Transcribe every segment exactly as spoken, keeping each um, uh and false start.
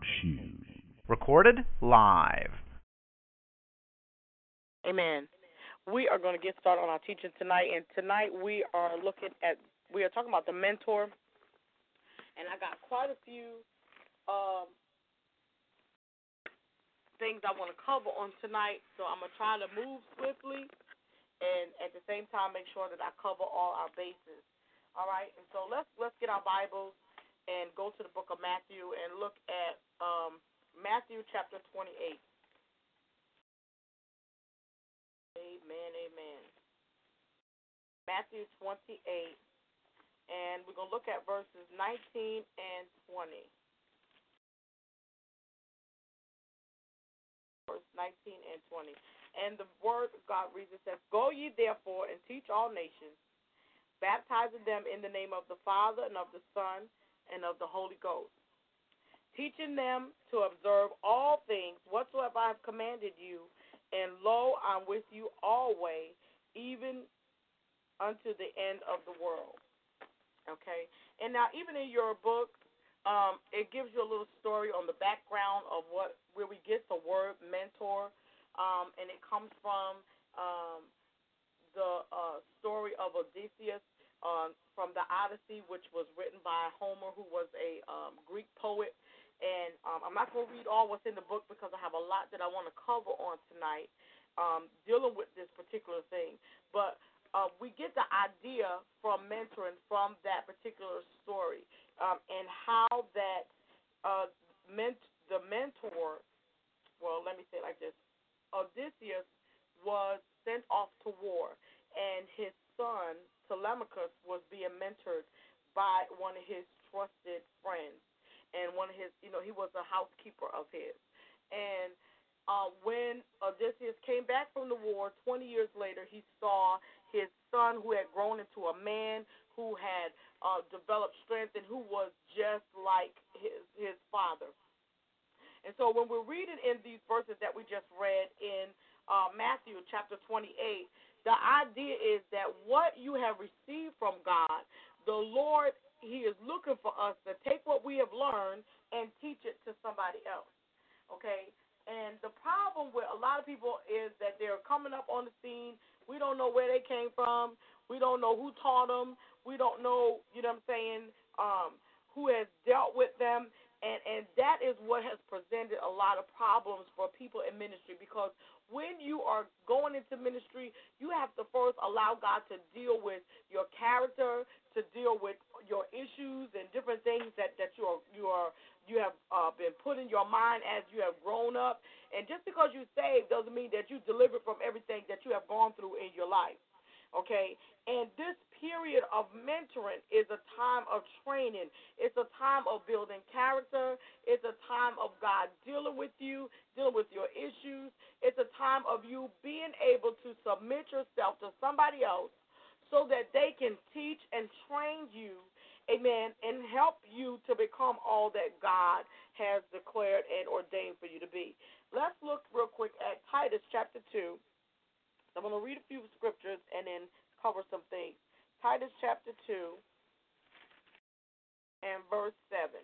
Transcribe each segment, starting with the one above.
Shoes. Recorded live. Amen. We are going to get started on our teaching tonight, and tonight we are looking at, we are talking about the mentor, and I got quite a few um, things I want to cover on tonight, so I'm going to try to move swiftly and at the same time make sure that I cover all our bases. All right, and so let's let's get our Bibles and go to the book of Matthew and look at um, Matthew chapter twenty-eight. Amen, amen. Matthew twenty-eight, and we're going to look at verses nineteen and twenty. Verse nineteen and twenty. And the word of God reads, it says, "Go ye therefore and teach all nations, baptizing them in the name of the Father and of the Son and of the Holy Ghost, teaching them to observe all things whatsoever I have commanded you. And lo, I'm with you always, even unto the end of the world." Okay? And now, even in your book, um, it gives you a little story on the background of what where we get the word mentor, um, and it comes from um, the uh, story of Odysseus um, from the Odyssey, which was written by Homer, who was a um, Greek poet. And um, I'm not going to read all what's in the book because I have a lot that I want to cover on tonight um, dealing with this particular thing. But uh, we get the idea from mentoring from that particular story um, and how that uh, ment- the mentor, well, let me say it like this. Odysseus was sent off to war, and his son, Telemachus, was being mentored by one of his trusted friends. And one of his, you know, he was a housekeeper of his. And uh, when Odysseus came back from the war, twenty years later, he saw his son who had grown into a man, who had uh, developed strength, and who was just like his, his father. And so when we're reading in these verses that we just read in uh, Matthew chapter twenty-eight, the idea is that what you have received from God, the Lord, He is looking for us to take what we have learned and teach it to somebody else, okay? And the problem with a lot of people is that they're coming up on the scene. We don't know where they came from. We don't know who taught them. We don't know, you know what I'm saying, um, who has dealt with them. And, and that is what has presented a lot of problems for people in ministry, because when you are going into ministry, you have to first allow God to deal with your character, to deal with your issues and different things that, that you are you are you have uh, been put in your mind as you have grown up. And just because you saved doesn't mean that you delivered from everything that you have gone through in your life. Okay? And this period of mentoring is a time of training. It's a time of building character. It's a time of God dealing with you, dealing with your issues. It's a time of you being able to submit yourself to somebody else so that they can teach and train you, amen, and help you to become all that God has declared and ordained for you to be. Let's look real quick at Titus chapter two. I'm going to read a few scriptures and then cover some things. Titus chapter two and verse seven.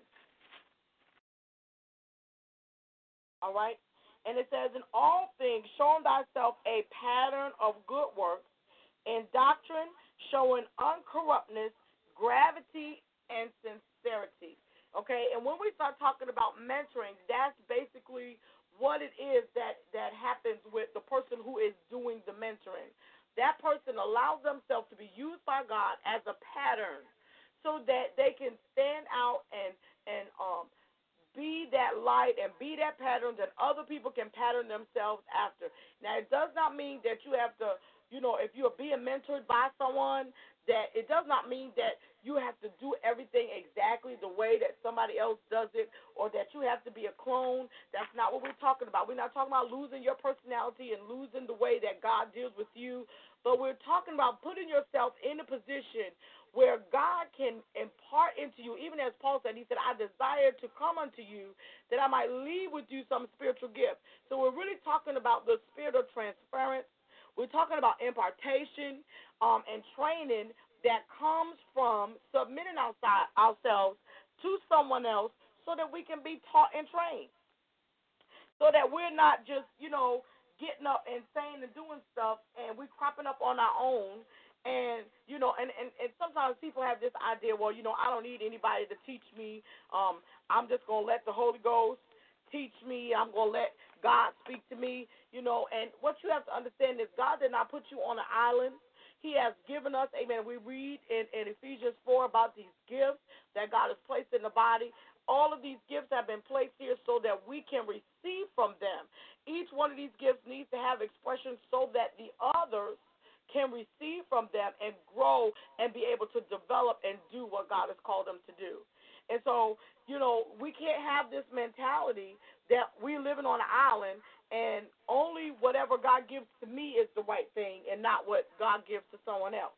All right? And it says, "In all things, showing thyself a pattern of good works, in doctrine, showing uncorruptness, gravity, and sincerity." Okay? And when we start talking about mentoring, that's basically what it is that, that happens with the person who is doing the mentoring. That person allows themselves to be used by God as a pattern so that they can stand out and and um be that light and be that pattern that other people can pattern themselves after. Now, it does not mean that you have to, you know, if you're being mentored by someone, that it does not mean that you have to do everything exactly the way that somebody else does it, or that you have to be a clone. That's not what we're talking about. We're not talking about losing your personality and losing the way that God deals with you, but we're talking about putting yourself in a position where God can impart into you, even as Paul said, he said, "I desire to come unto you that I might leave with you some spiritual gift." So we're really talking about the spirit of transference. We're talking about impartation um, and training that comes from submitting outside, ourselves to someone else so that we can be taught and trained, so that we're not just, you know, getting up and saying and doing stuff and we cropping up on our own. And, you know, and, and, and sometimes people have this idea, well, you know, I don't need anybody to teach me. Um, I'm just going to let the Holy Ghost teach me. I'm going to let God speak to me, you know. And what you have to understand is God did not put you on an island. He has given us, amen, we read in, in Ephesians four about these gifts that God has placed in the body. All of these gifts have been placed here so that we can receive from them. Each one of these gifts needs to have expression so that the others can receive from them and grow and be able to develop and do what God has called them to do. And so, you know, we can't have this mentality that we're living on an island and only whatever God gives to me is the right thing and not what God gives to someone else.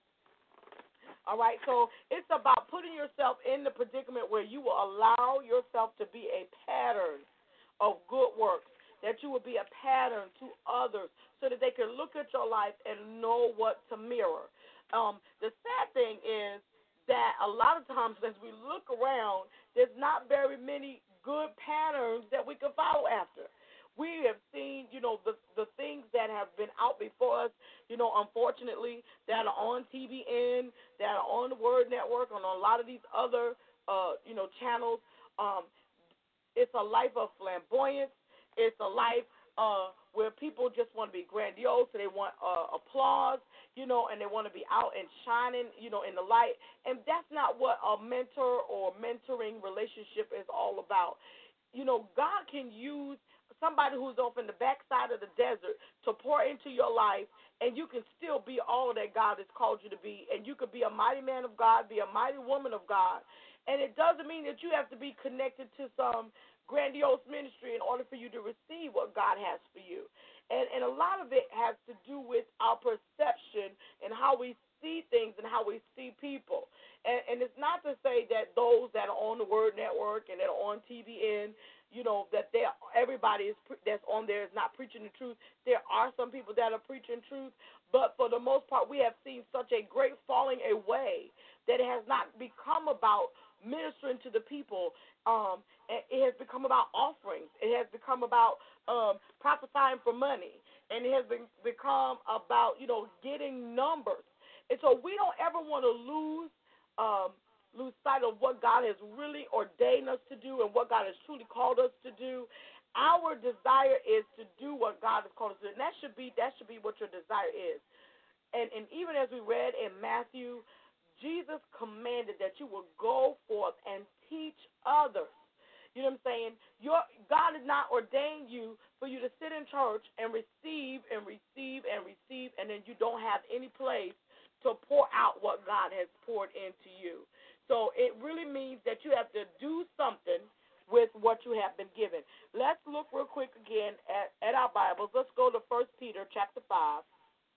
All right, so it's about putting yourself in the predicament where you will allow yourself to be a pattern of good works, that you will be a pattern to others so that they can look at your life and know what to mirror. Um, the sad thing is that a lot of times as we look around, there's not very many good patterns that we can follow after. We have seen, you know, the the things that have been out before us, you know, unfortunately, that are on T V N, that are on the Word Network, and on a lot of these other, uh, you know, channels. Um, it's a life of flamboyance. It's a life uh, where people just want to be grandiose, and they want uh, applause, you know, and they want to be out and shining, you know, in the light. And that's not what a mentor or mentoring relationship is all about. You know, God can use somebody who's off in the backside of the desert to pour into your life, and you can still be all that God has called you to be, and you could be a mighty man of God, be a mighty woman of God. And it doesn't mean that you have to be connected to some grandiose ministry in order for you to receive what God has for you. And, and a lot of it has to do with our perception and how we see things and how we see people. And, and it's not to say that those that are on the Word Network and that are on T V N, you know, that they everybody is that's on there is not preaching the truth. There are some people that are preaching truth, but for the most part, we have seen such a great falling away that it has not become about ministering to the people. Um, it has become about offerings. It has become about um, prophesying for money, and it has been, become about, you know, getting numbers. And so we don't ever want to lose um, lose sight of what God has really ordained us to do and what God has truly called us to do. Our desire is to do what God has called us to do, and that should be that should be what your desire is. And and even as we read in Matthew, Jesus commanded that you will go forth and teach others. You know what I'm saying? Your God has not ordained you for you to sit in church and receive and receive and receive, and then you don't have any place to pour out what God has poured into you. So it really means that you have to do something with what you have been given. Let's look real quick again at, at our Bibles. Let's go to First Peter chapter five.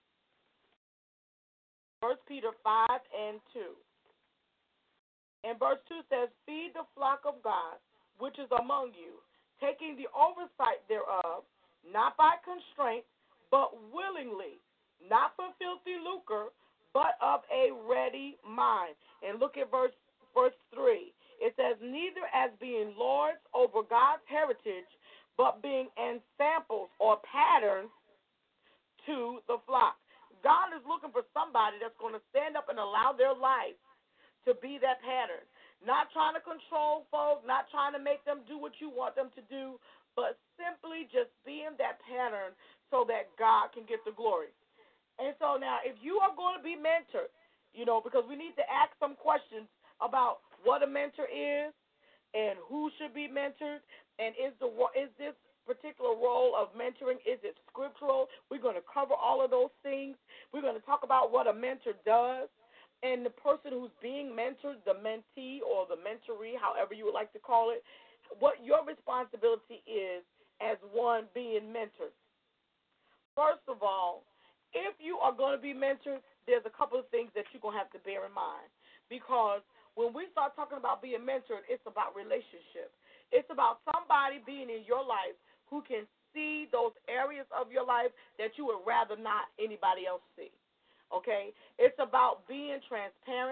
First Peter five and two. And verse two says, feed the flock of God, which is among you, taking the oversight thereof, not by constraint, but willingly, not for filthy lucre, but of a ready mind. And look at verse verse three. It says, neither as being lords over God's heritage, but being ensamples or patterns to the flock. God is looking for somebody that's going to stand up and allow their life to be that pattern. Not trying to control folk, not trying to make them do what you want them to do, but simply just being that pattern so that God can get the glory. And so now, if you are going to be mentored, you know, because we need to ask some questions about what a mentor is and who should be mentored, and is the is this particular role of mentoring, is it scriptural? We're going to cover all of those things. We're going to talk about what a mentor does, and the person who's being mentored, the mentee or the mentoree, however you would like to call it, what your responsibility is as one being mentored. First of all, if you are going to be mentored, there's a couple of things that you're going to have to bear in mind. Because when we start talking about being mentored, it's about relationship. It's about somebody being in your life who can see those areas of your life that you would rather not anybody else see. Okay? It's about being transparent.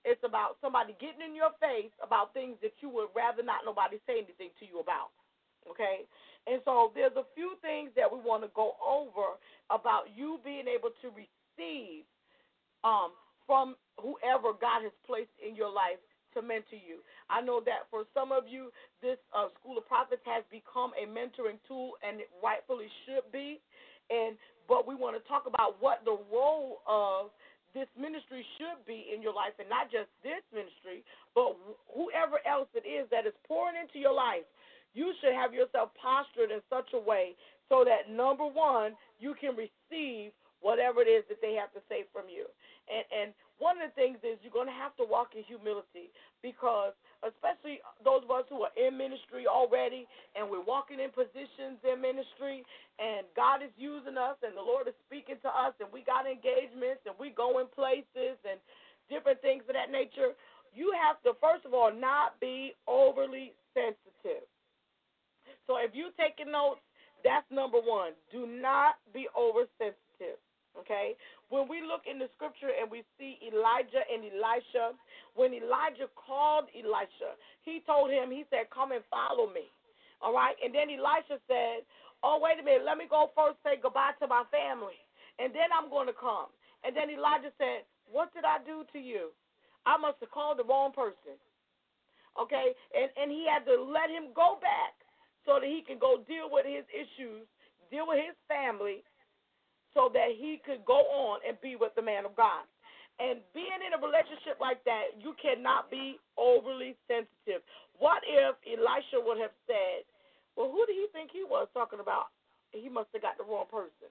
It's about somebody getting in your face about things that you would rather not nobody say anything to you about. Okay? And so there's a few things that we want to go over about you being able to receive um, from whoever God has placed in your life to mentor you. I know that for some of you, this uh, School of Prophets has become a mentoring tool, and it rightfully should be. And but we want to talk about what the role of this ministry should be in your life, and not just this ministry, but whoever else it is that is pouring into your life. You should have yourself postured in such a way so that, number one, you can receive whatever it is that they have to say from you. And, and one of the things is you're going to have to walk in humility, because especially those of us who are in ministry already and we're walking in positions in ministry and God is using us and the Lord is speaking to us and we got engagements and we go in places and different things of that nature, you have to, first of all, not be overly sensitive. So if you're taking notes, that's number one. Do not be oversensitive. Okay? When we look in the scripture and we see Elijah and Elisha, when Elijah called Elisha, he told him, he said, come and follow me. All right? And then Elisha said, oh, wait a minute, let me go first say goodbye to my family, and then I'm going to come. And then Elijah said, what did I do to you? I must have called the wrong person. Okay? And, and he had to let him go back so that he can go deal with his issues, deal with his family, so that he could go on and be with the man of God. And being in a relationship like that, you cannot be overly sensitive. What if Elisha would have said, well, who do you think he was talking about? He must have got the wrong person.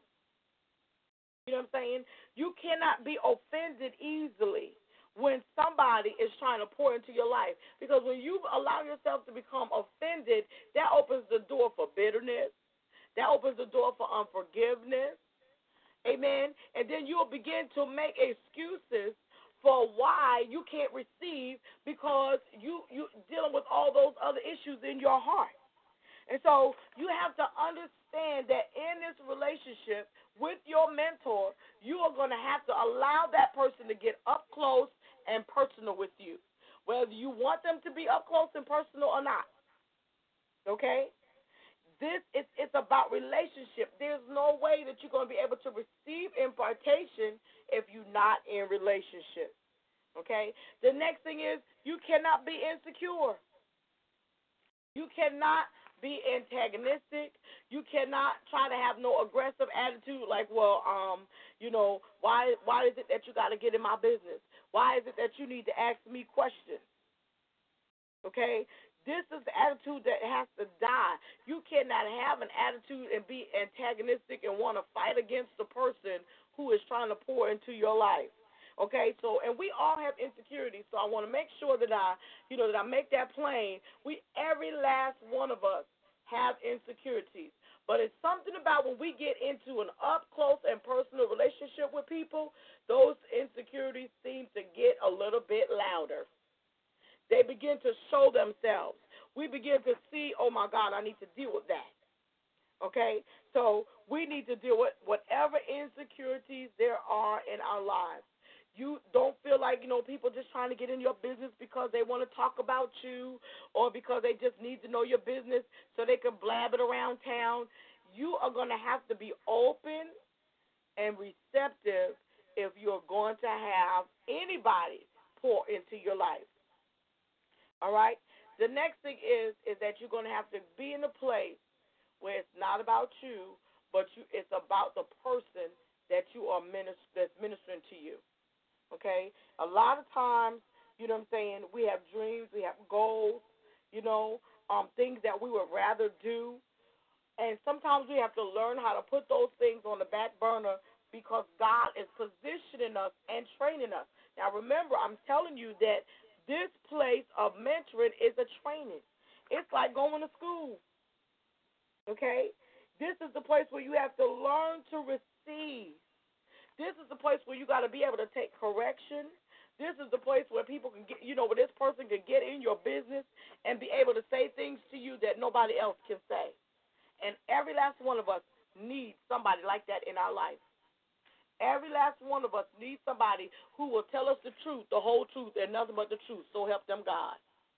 You know what I'm saying? You cannot be offended easily when somebody is trying to pour into your life. Because when you allow yourself to become offended, that opens the door for bitterness. That opens the door for unforgiveness. Amen. And then you'll begin to make excuses for why you can't receive, because you you dealing with all those other issues in your heart. And so you have to understand that in this relationship with your mentor, you are going to have to allow that person to get up close and personal with you, whether you want them to be up close and personal or not. Okay? This is it's about relationship. There's no way that you're going to be able to receive impartation if you're not in relationship. Okay? The next thing is you cannot be insecure. You cannot be antagonistic. You cannot try to have no aggressive attitude like, well, um, you know, why why is it that you got to get in my business? Why is it that you need to ask me questions? Okay? This is the attitude that has to die. You cannot have an attitude and be antagonistic and want to fight against the person who is trying to pour into your life. Okay, so, and we all have insecurities, so I want to make sure that I, you know, that I make that plain. We, every last one of us have insecurities. But it's something about when we get into an up close and personal relationship with people, those insecurities seem to get a little bit louder. They begin to show themselves. We begin to see, oh, my God, I need to deal with that. Okay? So we need to deal with whatever insecurities there are in our lives. You don't feel like, you know, people just trying to get in your business because they want to talk about you or because they just need to know your business so they can blab it around town. You are going to have to be open and receptive if you're going to have anybody pour into your life. All right? The next thing is is that you're going to have to be in a place where it's not about you, but you, it's about the person that you are minister, that's ministering to you. Okay? A lot of times, you know what I'm saying, we have dreams, we have goals, you know, um, things that we would rather do. And sometimes we have to learn how to put those things on the back burner because God is positioning us and training us. Now, remember, I'm telling you that this place of mentoring is a training. It's like going to school, okay? This is the place where you have to learn to receive. This is the place where you got to be able to take correction. This is the place where people can get, you know, where this person can get in your business and be able to say things to you that nobody else can say. And every last one of us needs somebody like that in our life. Every last one of us needs somebody who will tell us the truth, the whole truth, and nothing but the truth. So help them God.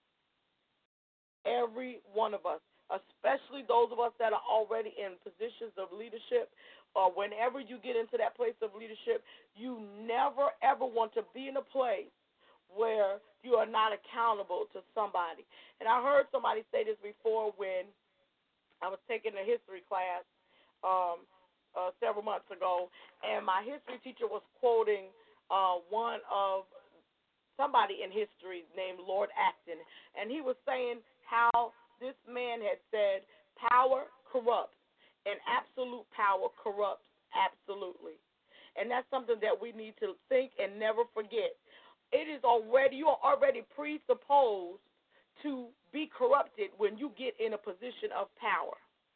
Every one of us, especially those of us that are already in positions of leadership, or whenever you get into that place of leadership, you never, ever want to be in a place where you are not accountable to somebody. And I heard somebody say this before when I was taking a history class um, uh, several months ago, and my history teacher was quoting uh, one of somebody in history named Lord Acton, and he was saying how this man had said, power corrupts, and absolute power corrupts absolutely. And that's something that we need to think and never forget. It is already, you are already presupposed to be corrupted when you get in a position of power.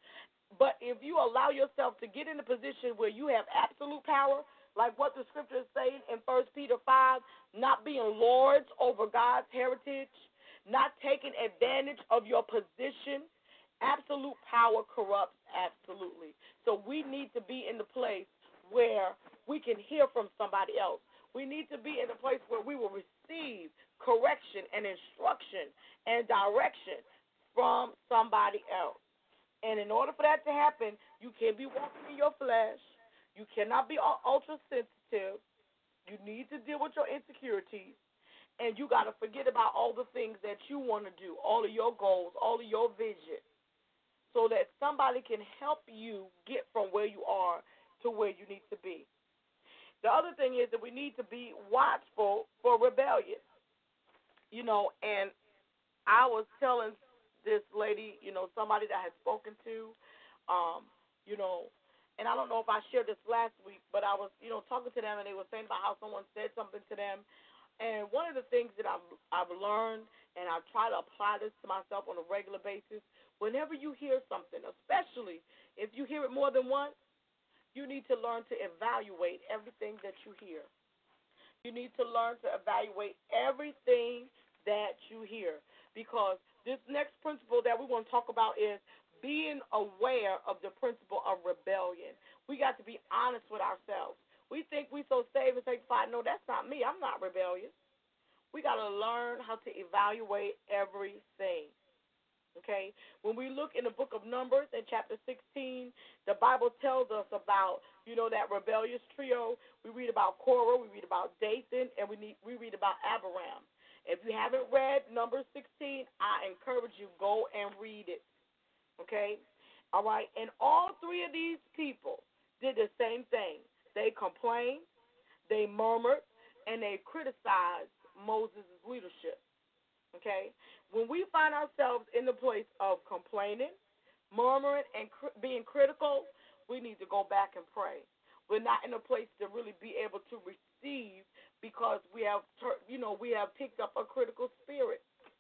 But if you allow yourself to get in a position where you have absolute power, like what the scripture is saying in First Peter five, not being lords over God's heritage, not taking advantage of your position, absolute power corrupts absolutely. So we need to be in the place where we can hear from somebody else. We need to be in a place where we will receive correction and instruction and direction from somebody else. And in order for that to happen, you can't be walking in your flesh. You cannot be ultra sensitive. You need to deal with your insecurities. And you got to forget about all the things that you want to do, all of your goals, all of your vision, so that somebody can help you get from where you are to where you need to be. The other thing is that we need to be watchful for rebellion. You know, and I was telling this lady, you know, somebody that I had spoken to, um, you know, and I don't know if I shared this last week, but I was, you know, talking to them, and they were saying about how someone said something to them. And one of the things that I've, I've learned, and I try to apply this to myself on a regular basis, whenever you hear something, especially if you hear it more than once, you need to learn to evaluate everything that you hear. You need to learn to evaluate everything that you hear, because this next principle that we want to talk about is being aware of the principle of rebellion. We got to be honest with ourselves. We think we so saved and sanctified. No, that's not me. I'm not rebellious. We got to learn how to evaluate everything. Okay? When we look in the book of Numbers in chapter sixteen, the Bible tells us about, you know, that rebellious trio. We read about Korah, we read about Dathan, and we need, we read about Abiram. If you haven't read Numbers sixteen, I encourage you, go and read it. Okay? All right? And all three of these people did the same thing. They complained, they murmured, and they criticized Moses' leadership. Okay? When we find ourselves in the place of complaining, murmuring, and cr- being critical, we need to go back and pray. We're not in a place to really be able to receive, because we have, you know, we have picked up a critical spirit.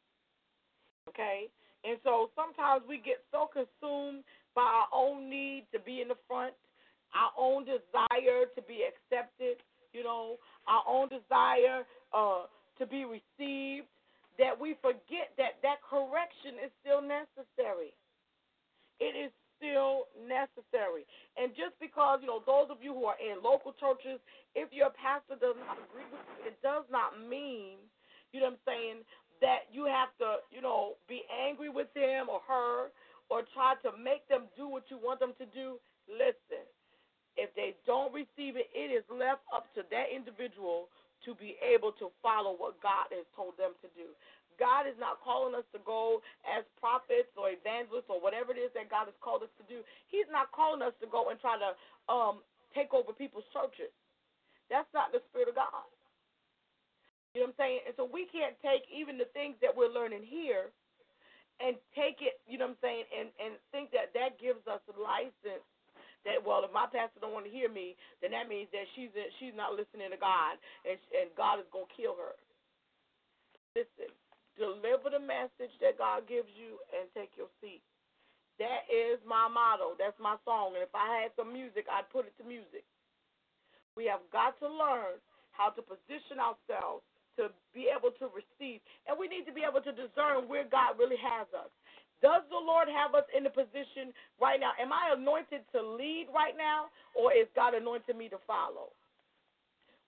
Okay? And so sometimes we get so consumed by our own need to be in the front, our own desire to be accepted, you know, our own desire uh, to be received, that we forget that that correction is still necessary. It is still necessary. And just because, you know, those of you who are in local churches, if your pastor does not agree with you, it does not mean, you know what I'm saying, that you have to, you know, be angry with him or her or try to make them do what you want them to do. Listen, if they don't receive it, it is left up to that individual to be able to follow what God has told them to do. God is not calling us to go as prophets or evangelists or whatever it is that God has called us to do. He's not calling us to go and try to um, take over people's churches. That's not the Spirit of God. You know what I'm saying? And so we can't take even the things that we're learning here and take it, you know what I'm saying, and, and think that that gives us a license that, well, if my pastor don't want to hear me, then that means that she's she's not listening to God, and, and God is going to kill her. Listen. Deliver the message that God gives you and take your seat. That is my motto. That's my song. And if I had some music, I'd put it to music. We have got to learn how to position ourselves to be able to receive. And we need to be able to discern where God really has us. Does the Lord have us in the position right now? Am I anointed to lead right now, or is God anointed me to follow?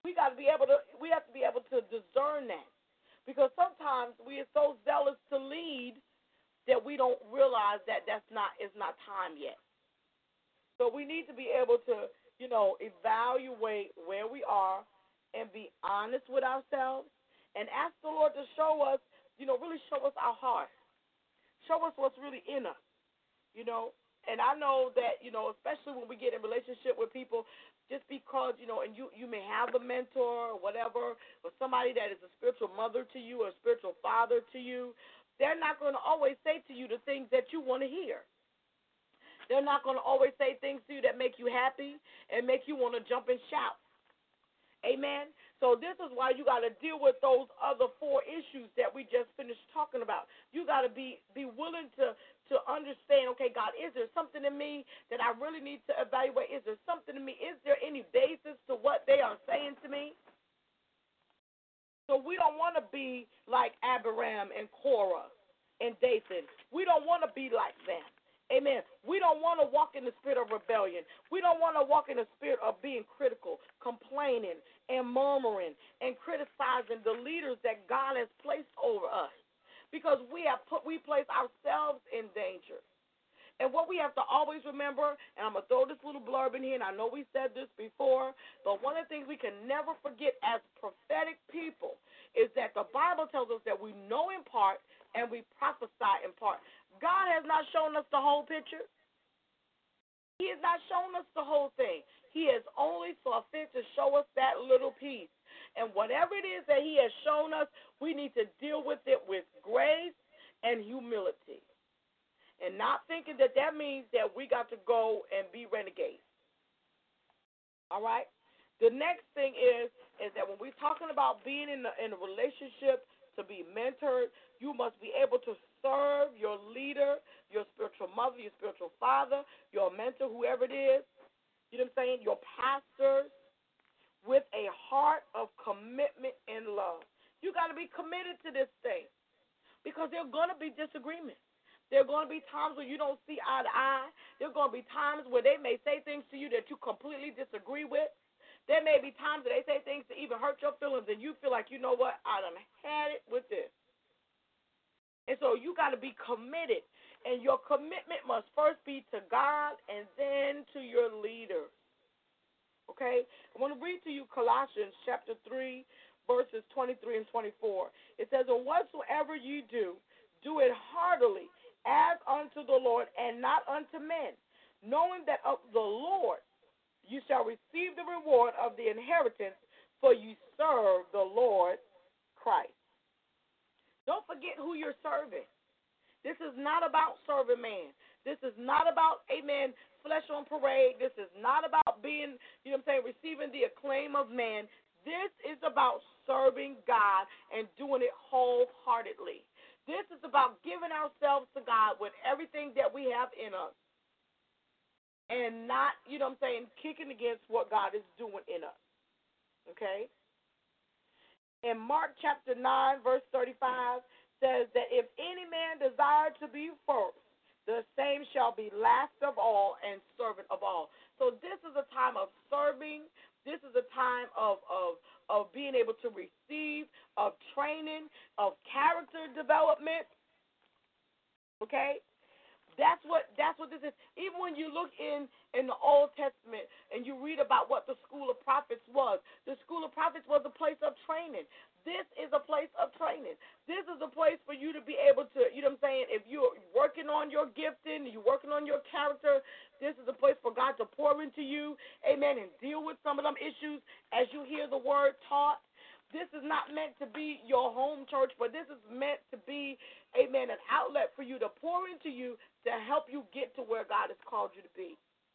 We got to be able to, we have to be able to discern that. Because sometimes we are so zealous to lead that we don't realize that that's not, it's not time yet. So we need to be able to, you know, evaluate where we are and be honest with ourselves and ask the Lord to show us, you know, really show us our heart. Show us what's really in us, you know. And I know that, you know, especially when we get in relationship with people, just because, you know, and you, you may have a mentor or whatever, or somebody that is a spiritual mother to you or a spiritual father to you, they're not going to always say to you the things that you want to hear. They're not going to always say things to you that make you happy and make you want to jump and shout. Amen? So this is why you got to deal with those other four issues that we just finished talking about. You got to be, be willing to, to understand, okay, God, is there something in me that I really need to evaluate? Is there something in me? Is there any basis to what they are saying to me? So we don't want to be like Abiram and Korah and Dathan. We don't want to be like them. Amen. We don't want to walk in the spirit of rebellion. We don't want to walk in the spirit of being critical, complaining, and murmuring, and criticizing the leaders that God has placed over us. Because we have put, we place ourselves in danger. And what we have to always remember, and I'm going to throw this little blurb in here, and I know we said this before, but one of the things we can never forget as prophetic people is that the Bible tells us that we know in part and we prophesy in part. God has not shown us the whole picture. He has not shown us the whole thing. He has only saw fit to show us that little piece. And whatever it is that he has shown us, we need to deal with it with grace and humility. And not thinking that that means that we got to go and be renegades. All right? The next thing is, is that when we're talking about being in, the, in a relationship to be mentored, you must be able to serve your leader, your spiritual mother, your spiritual father, your mentor, whoever it is, you know what I'm saying, your pastors, with a heart of commitment and love. You got to be committed to this thing because there are going to be disagreements. There are going to be times where you don't see eye to eye. There are going to be times where they may say things to you that you completely disagree with. There may be times that they say things to even hurt your feelings and you feel like, you know what, I done had it with this. And so you got to be committed. And your commitment must first be to God and then to your leader. Okay? I want to read to you Colossians chapter three, verses twenty-three and twenty-four. It says, and whatsoever you do, do it heartily, as unto the Lord and not unto men, knowing that of the Lord you shall receive the reward of the inheritance, for you serve the Lord Christ. Don't forget who you're serving. This is not about serving man. This is not about, amen, flesh on parade. This is not about being, you know what I'm saying, receiving the acclaim of man. This is about serving God and doing it wholeheartedly. This is about giving ourselves to God with everything that we have in us and not, you know what I'm saying, kicking against what God is doing in us. Okay? In Mark chapter nine, verse thirty-five, says that if any man desire to be first, the same shall be last of all and servant of all. So this is a time of serving. This is a time of, of, of being able to receive, of training, of character development. Okay? That's what that's what this is. Even when you look in, in the Old Testament and you read about what the school of prophets was, the school of prophets was a place of training. This is a place of training. This is a place for you to be able to, you know what I'm saying, if you're working on your gifting, you're working on your character, this is a place for God to pour into you, amen, and deal with some of them issues as you hear the word taught. This is not meant to be your home church, but this is meant to be, amen, an outlet for you to pour into you to help you get to where God has called you to be.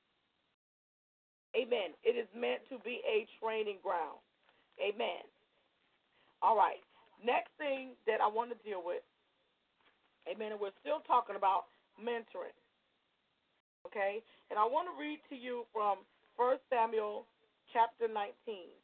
Amen. It is meant to be a training ground. Amen. All right. Next thing that I want to deal with, amen, and we're still talking about mentoring. Okay? And I want to read to you from First Samuel chapter nineteen.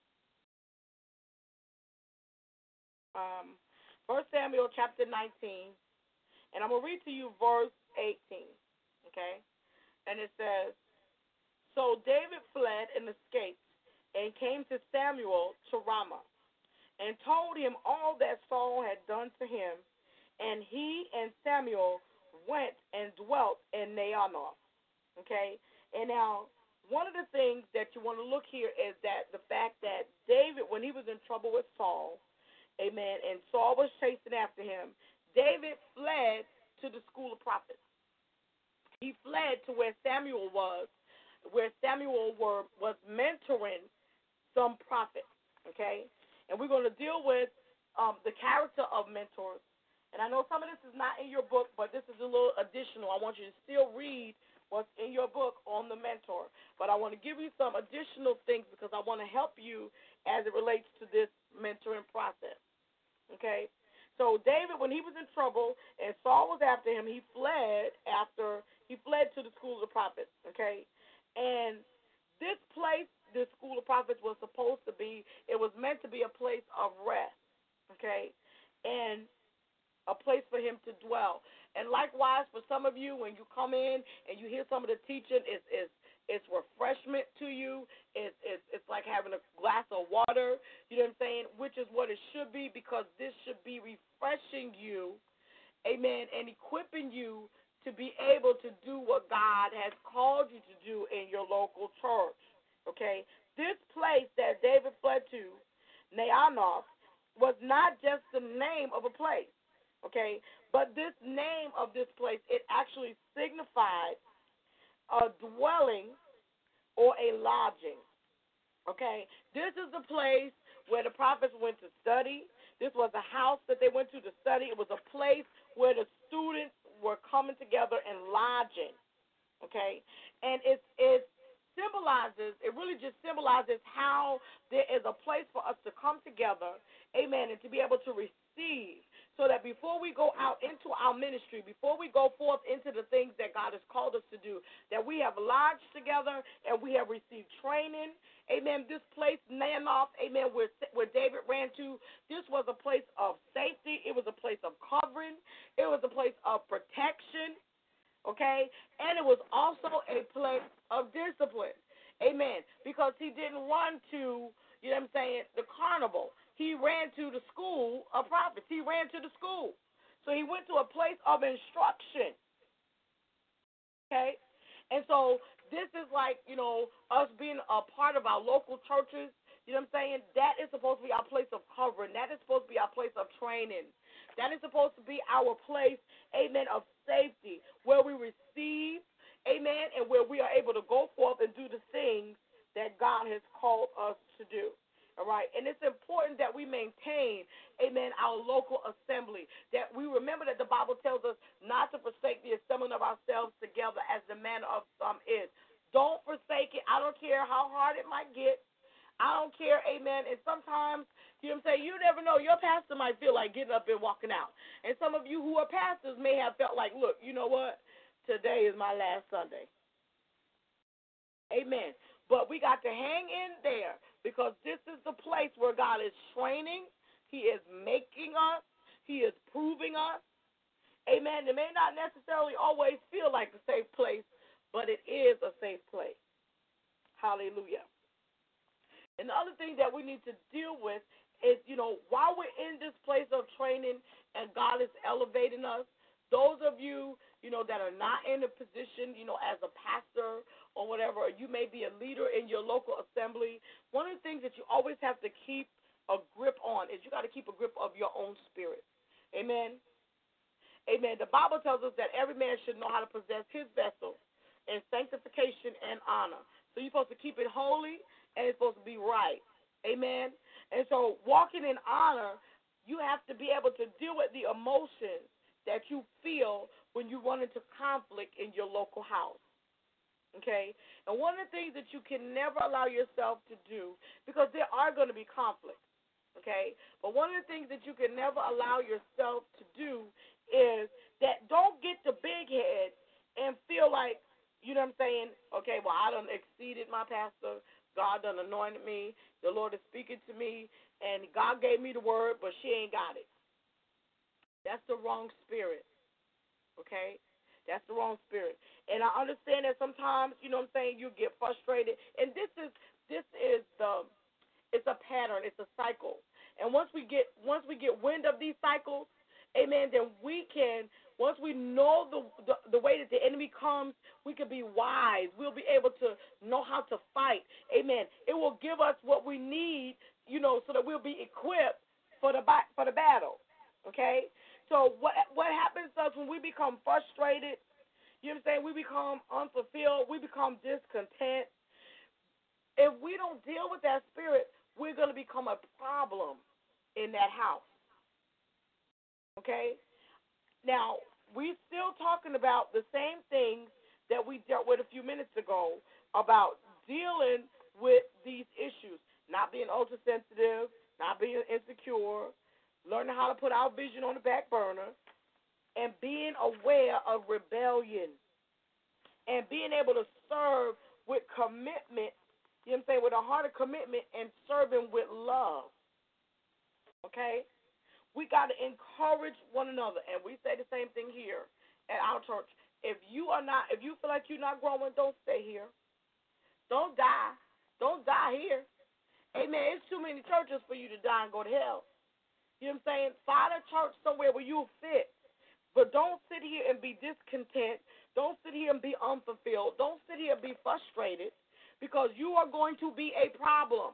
Um, First Samuel chapter nineteen, and I'm going to read to you verse eighteen, okay? And it says, so David fled and escaped and came to Samuel to Ramah, and told him all that Saul had done to him. And he and Samuel went and dwelt in Naioth. Okay? And now, one of the things that you want to look here is that the fact that David, when he was in trouble with Saul, amen, and Saul was chasing after him, David fled to the school of prophets. He fled to where Samuel was, where Samuel were, was mentoring some prophets, okay? And we're going to deal with um, the character of mentors. And I know some of this is not in your book, but this is a little additional. I want you to still read what's in your book on the mentor. But I want to give you some additional things because I want to help you as it relates to this mentoring process, okay? So David, when he was in trouble and Saul was after him, he fled after, he fled to the schools of prophets, okay? And this place, this school of prophets was supposed to be, it was meant to be a place of rest, okay, and a place for him to dwell. And likewise, for some of you, when you come in and you hear some of the teaching, it's, it's, it's refreshment to you. It's, it's, it's like having a glass of water, you know what I'm saying, which is what it should be because this should be refreshing you, amen, and equipping you to be able to do what God has called you to do in your local church. Okay, this place that David fled to, Naioth, was not just the name of a place, okay, but this name of this place, it actually signified a dwelling or a lodging, okay. This is the place where the prophets went to study. This was a house that they went to to study. It was a place where the students were coming together and lodging, okay, and it's it's symbolizes, it really just symbolizes how there is a place for us to come together, amen, and to be able to receive so that before we go out into our ministry, before we go forth into the things that God has called us to do, that we have lodged together and we have received training, amen. This place, Naioth, amen, where, where David ran to, this was a place of safety. It was a place of covering. It was a place of protection. Okay, and it was also a place of discipline, amen, because he didn't run to, you know what I'm saying, the carnival. He ran to the school of prophets. He ran to the school. So he went to a place of instruction, okay, and so this is like, you know, us being a part of our local churches, you know what I'm saying, that is supposed to be our place of covering. That is supposed to be our place of training. That is supposed to be our place, amen, of safety, where we receive, amen, and where we are able to go forth and do the things that God has called us to do. All right, and it's important that we maintain, amen, our local assembly, that we remember that the Bible tells us not to forsake the assembling of ourselves together as the manner of some is. Don't forsake it. I don't care how hard it might get. I don't care, amen, and sometimes, you know what I'm saying, you never know. Your pastor might feel like getting up and walking out. And some of you who are pastors may have felt like, look, you know what, today is my last Sunday. Amen. But we got to hang in there because this is the place where God is training. He is making us. He is proving us. Amen. It may not necessarily always feel like a safe place, but it is a safe place. Hallelujah. And the other thing that we need to deal with is, you know, while we're in this place of training and God is elevating us, those of you, you know, that are not in a position, you know, as a pastor or whatever, or you may be a leader in your local assembly, one of the things that you always have to keep a grip on is you got to keep a grip of your own spirit. Amen? Amen. The Bible tells us that every man should know how to possess his vessel in sanctification and honor. So you're supposed to keep it holy, and it's supposed to be right. Amen? And so walking in honor, you have to be able to deal with the emotions that you feel when you run into conflict in your local house. Okay? And one of the things that you can never allow yourself to do, because there are going to be conflicts, okay? But one of the things that you can never allow yourself to do is that don't get the big head and feel like, you know what I'm saying, okay, well, I done exceeded my pastor. God done anointed me. The Lord is speaking to me, and God gave me the word, but she ain't got it. That's the wrong spirit, okay? That's the wrong spirit. And I understand that sometimes, you know what I'm saying, you get frustrated. And this is this is the it's a pattern, it's a cycle. And once we get once we get wind of these cycles, amen, then we can, once we know the, the the way that the enemy comes, we can be wise. We'll be able to know how to fight. Amen. It will give us what we need, you know, so that we'll be equipped for the for the battle. Okay? So what what happens to us when we become frustrated, you know what I'm saying? We become unfulfilled, we become discontent. If we don't deal with that spirit, we're going to become a problem in that house. Okay? Now, we're still talking about the same things that we dealt with a few minutes ago about dealing with these issues, not being ultra sensitive, not being insecure, learning how to put our vision on the back burner, and being aware of rebellion, and being able to serve with commitment, you know what I'm saying, with a heart of commitment, and serving with love. Okay? We got to encourage one another, and we say the same thing here at our church. If you are not, if you feel like you're not growing, don't stay here. Don't die. Don't die here. Amen. It's too many churches for you to die and go to hell. You know what I'm saying? Find a church somewhere where you'll fit. But don't sit here and be discontent. Don't sit here and be unfulfilled. Don't sit here and be frustrated, because you are going to be a problem.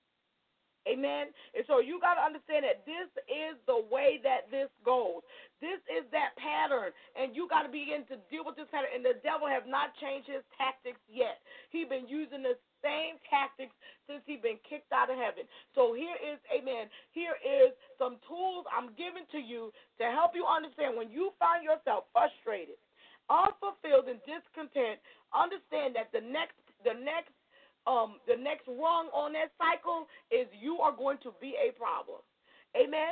Amen? And so you got to understand that this is the way that this goes. This is that pattern, and you got to begin to deal with this pattern. And the devil have not changed his tactics yet. He's been using the same tactics since he's been kicked out of heaven. So here is, amen, here is some tools I'm giving to you to help you understand when you find yourself frustrated, unfulfilled, and discontent. Understand that the next, the next, Um, the next rung on that cycle is you are going to be a problem. Amen?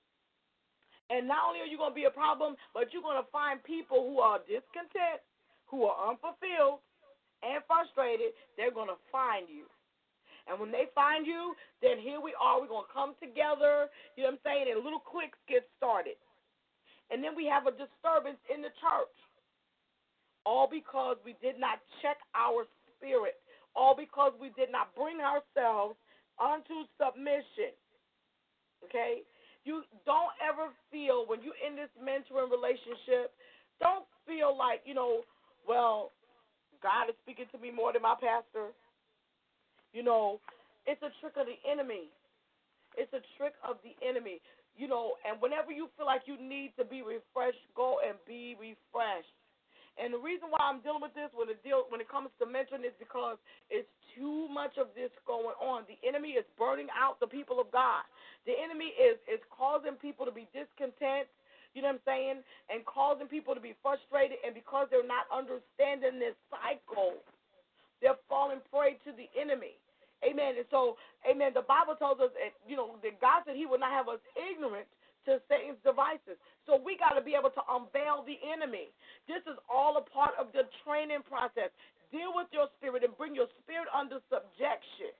And not only are you going to be a problem, but you're going to find people who are discontent, who are unfulfilled, and frustrated. They're going to find you. And when they find you, then here we are. We're going to come together, you know what I'm saying, and little cliques get started. And then we have a disturbance in the church, all because we did not check our spirit. All because we did not bring ourselves unto submission. Okay? You don't ever feel, when you're in this mentoring relationship, don't feel like, you know, well, God is speaking to me more than my pastor. You know, it's a trick of the enemy. It's a trick of the enemy. You know, and whenever you feel like you need to be refreshed, go and be refreshed. And the reason why I'm dealing with this when it deal when it comes to mentoring is because it's too much of this going on. The enemy is burning out the people of God. The enemy is, is causing people to be discontent, you know what I'm saying, and causing people to be frustrated. And because they're not understanding this cycle, they're falling prey to the enemy. Amen. And so, amen, the Bible tells us, you know, that God said he would not have us ignorant to Satan's devices. So we got to be able to unveil the enemy. This is all a part of the training process. Deal with your spirit and bring your spirit under subjection.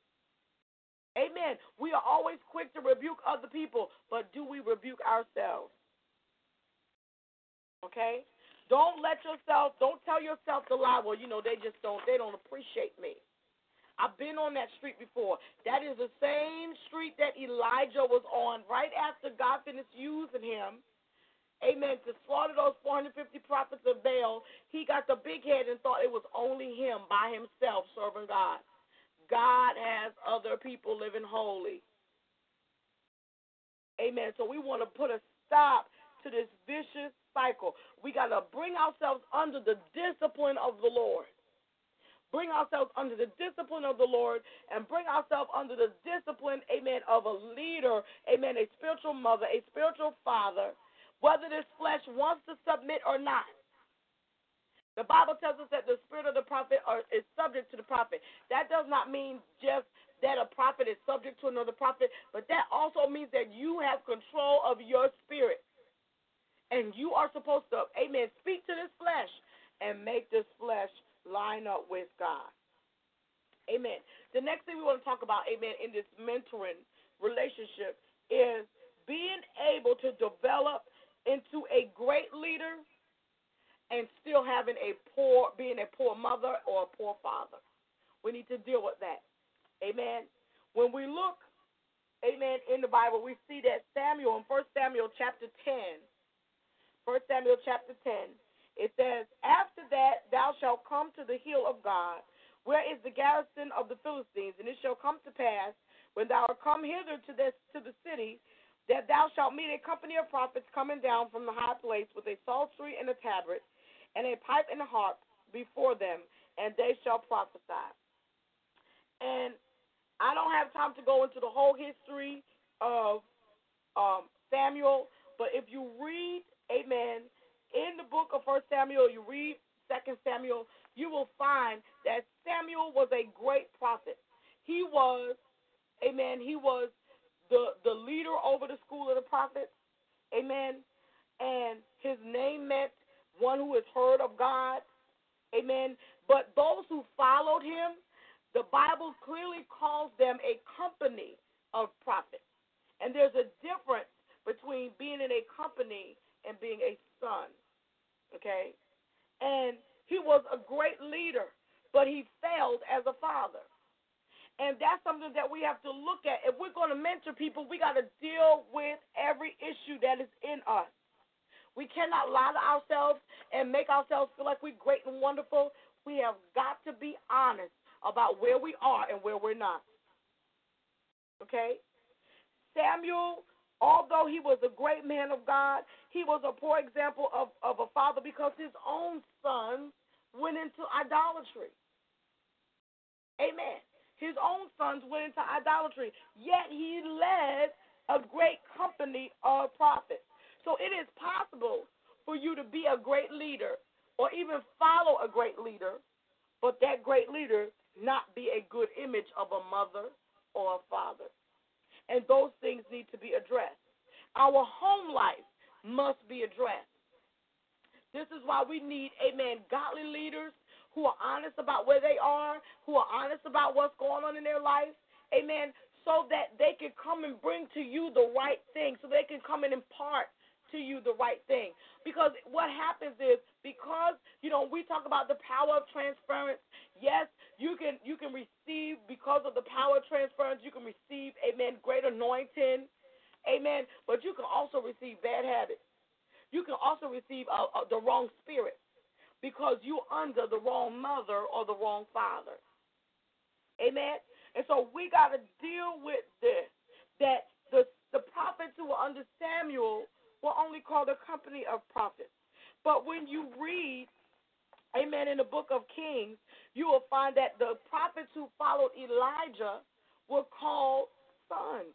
Amen. We are always quick to rebuke other people, but do we rebuke ourselves? Okay? Don't let yourself, don't tell yourself the lie, well, you know, they just don't, they don't appreciate me. I've been on that street before. That is the same street that Elijah was on right after God finished using him, amen, to slaughter those four hundred fifty prophets of Baal. He got the big head and thought it was only him by himself serving God. God has other people living holy. Amen. So we want to put a stop to this vicious cycle. We got to bring ourselves under the discipline of the Lord. Bring ourselves under the discipline of the Lord and bring ourselves under the discipline, amen, of a leader, amen, a spiritual mother, a spiritual father, whether this flesh wants to submit or not. The Bible tells us that the spirit of the prophet are, is subject to the prophet. That does not mean just that a prophet is subject to another prophet, but that also means that you have control of your spirit. And you are supposed to, amen, speak to this flesh and make this flesh line up with God. Amen. The next thing we want to talk about, amen, in this mentoring relationship is being able to develop into a great leader and still having a poor, being a poor mother or a poor father. We need to deal with that. Amen. When we look, amen, in the Bible, we see that Samuel in First Samuel chapter ten, First Samuel chapter ten, it says, after that thou shalt come to the hill of God, where is the garrison of the Philistines, and it shall come to pass, when thou art come hither to this to the city, that thou shalt meet a company of prophets coming down from the high place with a psaltery and a tabret, and a pipe and a harp before them, and they shall prophesy. And I don't have time to go into the whole history of um, Samuel, but if you read, amen, in the book of First Samuel, you read Second Samuel, you will find that Samuel was a great prophet. He was, amen, he was the, the leader over the school of the prophets, amen, and his name meant one who has heard of God, amen. But those who followed him, the Bible clearly calls them a company of prophets. And there's a difference between being in a company and being a son, okay? And he was a great leader, but he failed as a father. And that's something that we have to look at. If we're going to mentor people, we got to deal with every issue that is in us. We cannot lie to ourselves and make ourselves feel like we're great and wonderful. We have got to be honest about where we are and where we're not. Okay? Samuel, although he was a great man of God, he was a poor example of, of a father because his own sons went into idolatry. Amen. His own sons went into idolatry, yet he led a great company of prophets. So it is possible for you to be a great leader or even follow a great leader, but that great leader not be a good image of a mother or a father. And those things need to be addressed. Our home life must be addressed. This is why we need, amen, godly leaders who are honest about where they are, who are honest about what's going on in their life, amen, so that they can come and bring to you the right thing, so they can come and impart to you the right thing. Because what happens is, because, you know, we talk about the power of transference, yes, you can you can receive, because of the power of transference, you can receive, amen, great anointing, amen, but you can also receive bad habits. You can also receive uh, uh, the wrong spirit because you're under the wrong mother or the wrong father. Amen? And so we got to deal with this, that the, the prophets who were under Samuel were only called a company of prophets. But when you read, amen, in the book of Kings, you will find that the prophets who followed Elijah were called sons.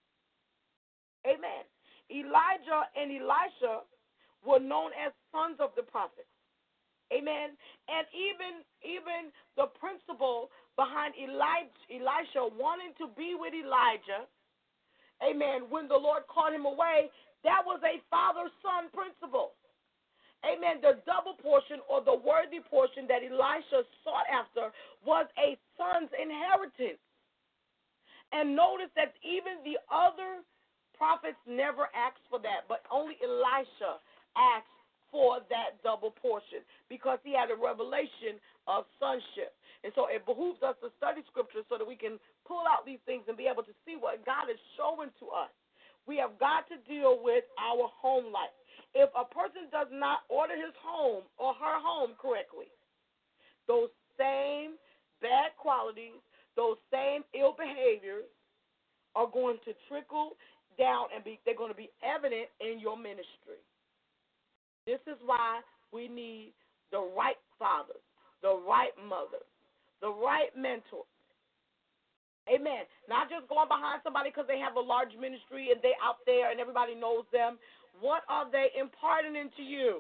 Amen. Elijah and Elisha were known as sons of the prophets. Amen. And even, even the principle behind Elijah, Elisha wanting to be with Elijah, amen, when the Lord called him away, that was a father-son principle. Amen. The double portion or the worthy portion that Elisha sought after was a son's inheritance. And notice that even the other prophets never asked for that, but only Elisha asked for that double portion because he had a revelation of sonship. And so it behooves us to study Scripture so that we can pull out these things and be able to see what God is showing to us. We have got to deal with our home life. If a person does not order his home or her home correctly, those same bad qualities, those same ill behaviors are going to trickle down and be they're going to be evident in your ministry. This is why we need the right fathers, the right mothers, the right mentors. Amen. Not just going behind somebody because they have a large ministry and they're out there and everybody knows them. What are they imparting into you?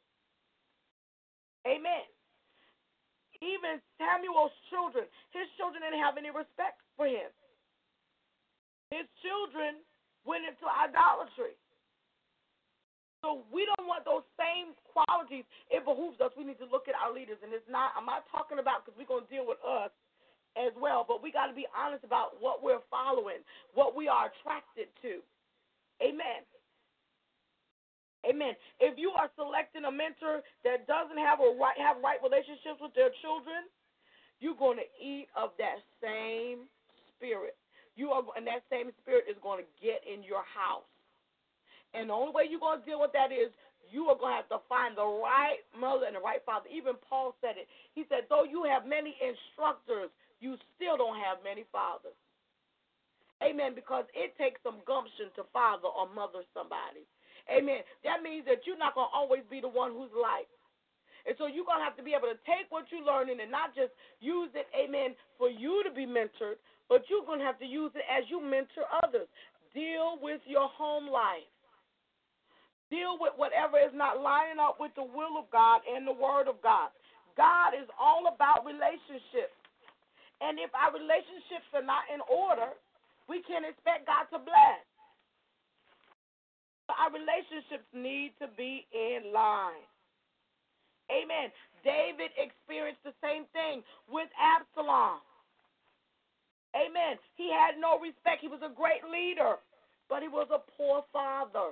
Amen. Even Samuel's children, his children didn't have any respect for him. His children went into idolatry. So we don't want those same qualities. It behooves us. We need to look at our leaders. And it's not, I'm not talking about because we're going to deal with us as well, but we got to be honest about what we're following, what we are attracted to. Amen. Amen. If you are selecting a mentor that doesn't have a right have right relationships with their children, you're going to eat of that same spirit. You are, and that same spirit is going to get in your house. And the only way you're going to deal with that is you are going to have to find the right mother and the right father. Even Paul said it. He said, though you have many instructors, you still don't have many fathers. Amen, because it takes some gumption to father or mother somebody. Amen. That means that you're not going to always be the one who's like. And so you're going to have to be able to take what you're learning and not just use it, amen, for you to be mentored, but you're going to have to use it as you mentor others. Deal with your home life. Deal with whatever is not lining up with the will of God and the word of God. God is all about relationships. And if our relationships are not in order, we can't expect God to bless. Our relationships need to be in line. Amen. David experienced the same thing with Absalom. Amen. He had no respect. He was a great leader, but he was a poor father.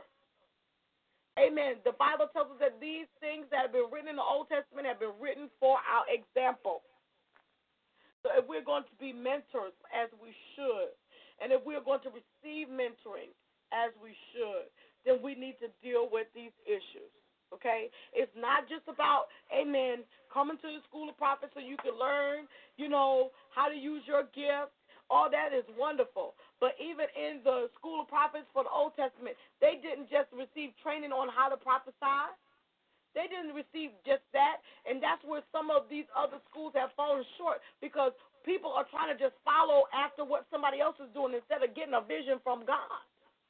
Amen. The Bible tells us that these things that have been written in the Old Testament have been written for our example. So if we're going to be mentors, as we should, and if we're going to receive mentoring, as we should, then we need to deal with these issues. Okay? It's not just about, amen, coming to the school of prophets so you can learn, you know, how to use your gift. All that is wonderful. But even in the school of prophets for the Old Testament, they didn't just receive training on how to prophesy. They didn't receive just that. And that's where some of these other schools have fallen short, because people are trying to just follow after what somebody else is doing instead of getting a vision from God.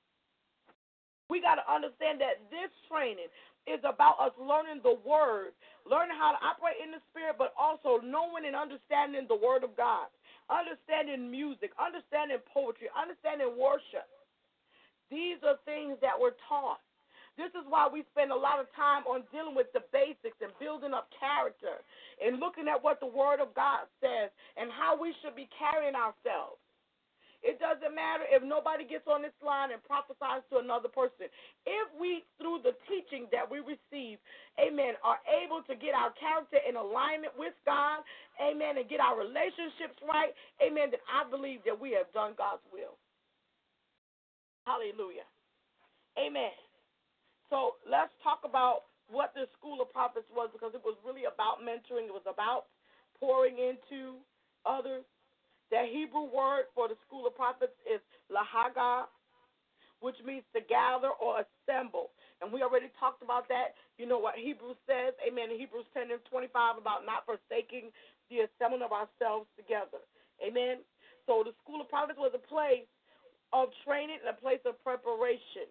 We got to understand that this training is about us learning the word, learning how to operate in the spirit, but also knowing and understanding the word of God, understanding music, understanding poetry, understanding worship. These are things that we're taught. This is why we spend a lot of time on dealing with the basics and building up character and looking at what the word of God says and how we should be carrying ourselves. It doesn't matter if nobody gets on this line and prophesies to another person. If we, through the teaching that we receive, amen, are able to get our character in alignment with God, amen, and get our relationships right, amen, then I believe that we have done God's will. Hallelujah. Amen. So let's talk about what the School of Prophets was, because it was really about mentoring. It was about pouring into others. The Hebrew word for the School of Prophets is lahaga, which means to gather or assemble. And we already talked about that. You know what Hebrews says, amen, in Hebrews ten and twenty-five, about not forsaking the assembling of ourselves together. Amen. So the School of Prophets was a place of training and a place of preparation.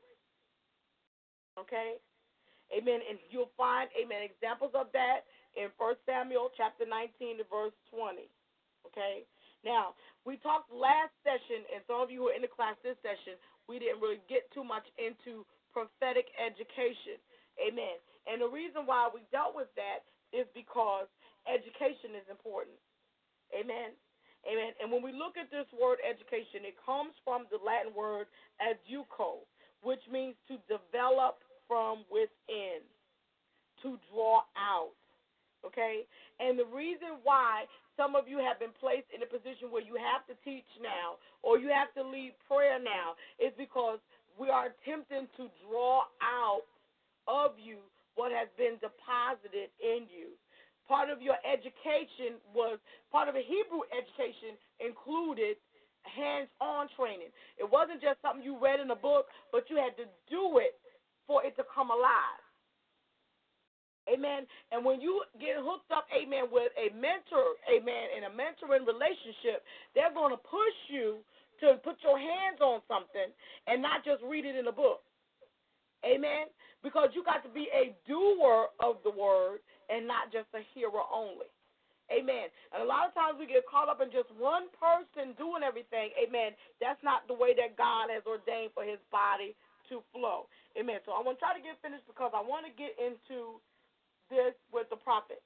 Okay? Amen. And you'll find, amen, examples of that in First Samuel chapter nineteen to verse twenty. Okay? Now, we talked last session, and some of you who are in the class this session, we didn't really get too much into prophetic education. Amen. And the reason why we dealt with that is because education is important. Amen. Amen. And when we look at this word education, it comes from the Latin word educo, which means to develop from within, to draw out. Okay? And the reason why some of you have been placed in a position where you have to teach now or you have to lead prayer now is because we are attempting to draw out of you what has been deposited in you. Part of your education was, part of the Hebrew education included hands-on training. It wasn't just something you read in a book, but you had to do it for it to come alive. Amen. And when you get hooked up, amen, with a mentor, amen, in a mentoring relationship, they're going to push you to put your hands on something and not just read it in a book. Amen. Because you got to be a doer of the word and not just a hearer only. Amen. And a lot of times we get caught up in just one person doing everything. Amen. That's not the way that God has ordained for his body to flow. Amen. So I want to try to get finished because I want to get into this with the prophets.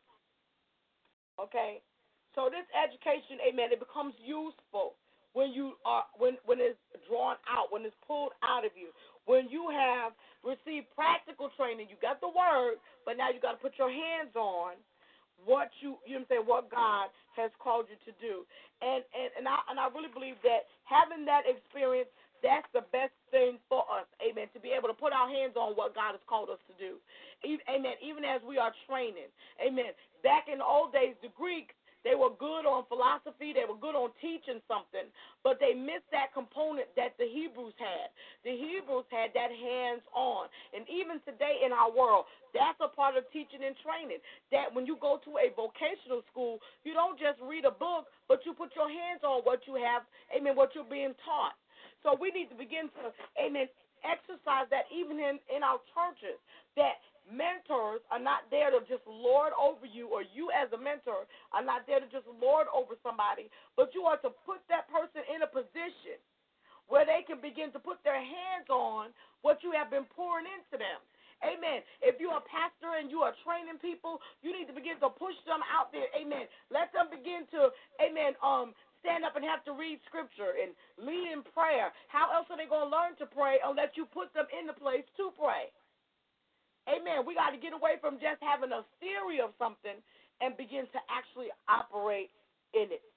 Okay? So this education, amen, it becomes useful when you are when when it's drawn out, when it's pulled out of you. When you have received practical training, you got the word, but now you got to put your hands on what you you know what I'm saying, what God has called you to do. And and, and I and I really believe that having that experience, that's the best thing for us, amen, to be able to put our hands on what God has called us to do. Amen. Even as we are training. Amen. Back in the old days, the Greeks, they were good on philosophy, they were good on teaching something, but they missed that component that the Hebrews had. The Hebrews had that hands-on. And even today in our world, that's a part of teaching and training. That when you go to a vocational school, you don't just read a book, but you put your hands on what you have, amen, what you're being taught. So we need to begin to, amen, exercise that even in, in our churches, that mentors are not there to just lord over you, or you as a mentor are not there to just lord over somebody, but you are to put that person in a position where they can begin to put their hands on what you have been pouring into them. Amen. If you're a pastor and you are training people, you need to begin to push them out there. Amen. Let them begin to, amen, um, stand up and have to read scripture and lead in prayer. How else are they going to learn to pray unless you put them in the place to pray? Amen. We got to get away from just having a theory of something and begin to actually operate in it.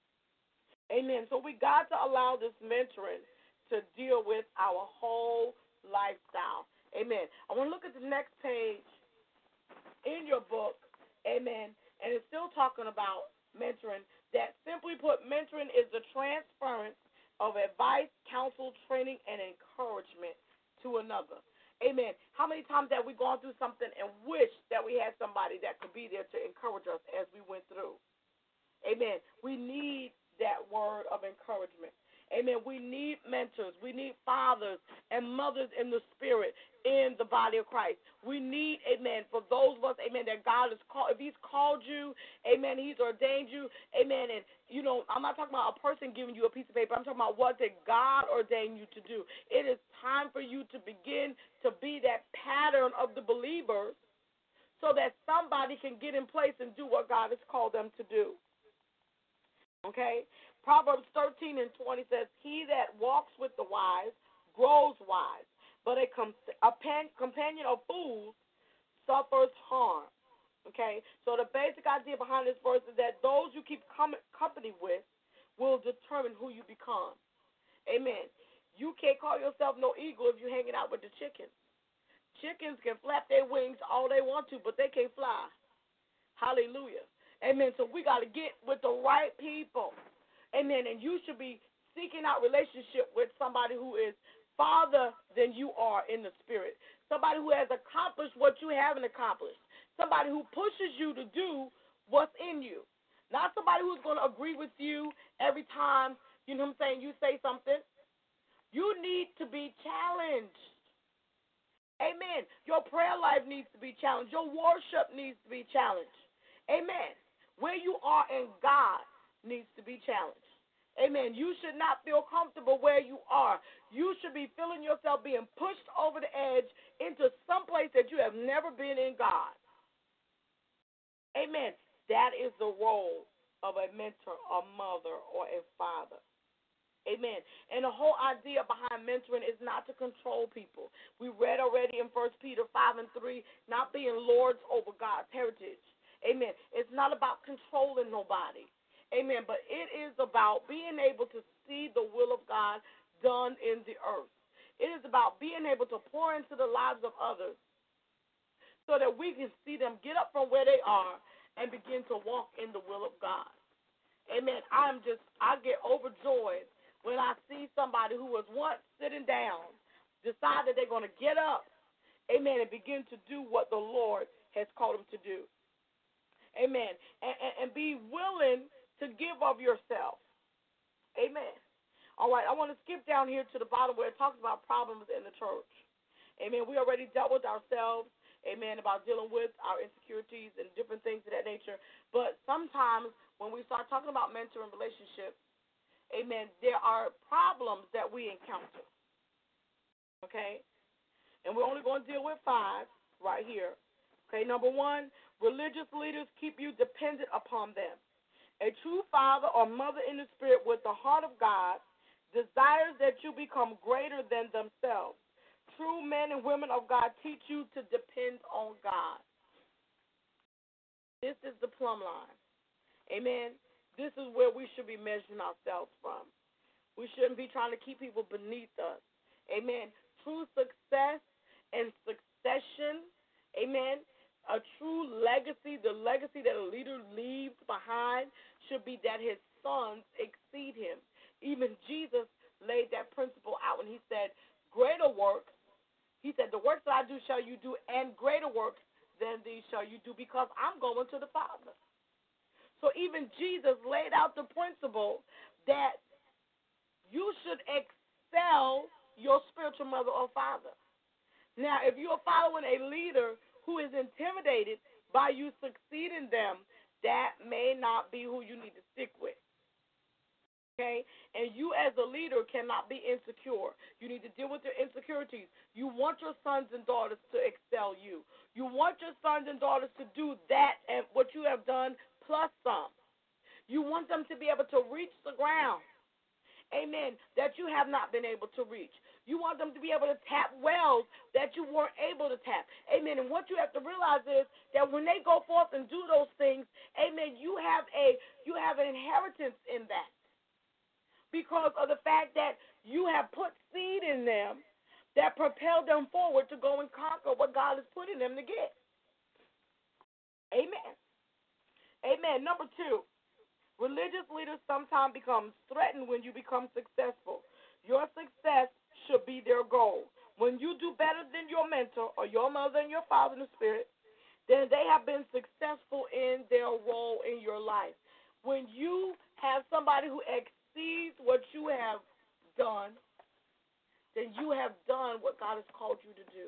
Amen. So we got to allow this mentoring to deal with our whole lifestyle. Amen. I want to look at the next page in your book. Amen. And it's still talking about mentoring. That simply put, mentoring is the transference of advice, counsel, training, and encouragement to another. Amen. How many times have we gone through something and wished that we had somebody that could be there to encourage us as we went through? Amen. We need that word of encouragement. Amen. We need mentors. We need fathers and mothers in the spirit in the body of Christ. We need, amen, for those of us, amen, that God has called. If he's called you, amen, he's ordained you, amen. And, you know, I'm not talking about a person giving you a piece of paper. I'm talking about what did God ordain you to do. It is time for you to begin to be that pattern of the believers so that somebody can get in place and do what God has called them to do. Okay? Proverbs thirteen and twenty says, he that walks with the wise grows wise, but a, com- a pan- companion of fools suffers harm. Okay? So the basic idea behind this verse is that those you keep com- company with will determine who you become. Amen. You can't call yourself no eagle if you're hanging out with the chickens. Chickens can flap their wings all they want to, but they can't fly. Hallelujah. Amen. So we got to get with the right people. Amen. And you should be seeking out relationship with somebody who is farther than you are in the spirit. Somebody who has accomplished what you haven't accomplished. Somebody who pushes you to do what's in you. Not somebody who's going to agree with you every time, you know what I'm saying, you say something. You need to be challenged. Amen. Your prayer life needs to be challenged. Your worship needs to be challenged. Amen. Where you are in God needs to be challenged. Amen. You should not feel comfortable where you are. You should be feeling yourself being pushed over the edge into some place that you have never been in God. Amen. That is the role of a mentor, a mother, or a father. Amen. And the whole idea behind mentoring is not to control people. We read already in First Peter five and three, not being lords over God's heritage. Amen. It's not about controlling nobody. Amen. But it is about being able to see the will of God done in the earth. It is about being able to pour into the lives of others so that we can see them get up from where they are and begin to walk in the will of God. Amen. I'm just, I get overjoyed when I see somebody who was once sitting down decide that they're going to get up, amen, and begin to do what the Lord has called them to do. Amen. And, and, and be willing to give of yourself. Amen. All right, I want to skip down here to the bottom where it talks about problems in the church. Amen. We already dealt with ourselves, amen, about dealing with our insecurities and different things of that nature. But sometimes when we start talking about mentoring relationships, amen, there are problems that we encounter. Okay? And we're only going to deal with five right here. Okay, number one, religious leaders keep you dependent upon them. A true father or mother in the spirit with the heart of God desires that you become greater than themselves. True men and women of God teach you to depend on God. This this is the plumb line. Amen. This is where we should be measuring ourselves from. We shouldn't be trying to keep people beneath us. Amen. True success and succession, amen, a true legacy, the legacy that a leader leaves behind should be that his sons exceed him. Even Jesus laid that principle out when he said, greater works, he said, the works that I do shall you do, and greater works than these shall you do, because I'm going to the Father. So even Jesus laid out the principle that you should excel your spiritual mother or father. Now, if you're following a leader who is intimidated by you succeeding them, that may not be who you need to stick with. Okay? And you as a leader cannot be insecure. You need to deal with your insecurities. You want your sons and daughters to excel you. You want your sons and daughters to do that and what you have done plus some. You want them to be able to reach the ground, amen, that you have not been able to reach. You want them to be able to tap wells that you weren't able to tap, amen. And what you have to realize is that when they go forth and do those things, amen, you have a you have an inheritance in that because of the fact that you have put seed in them that propel them forward to go and conquer what God is putting them to get. Amen. Amen. Number two, religious leaders sometimes become threatened when you become successful. Your success should be their goal. When you do better than your mentor or your mother and your father in the spirit, then they have been successful in their role in your life. When you have somebody who exceeds what you have done, then you have done what God has called you to do.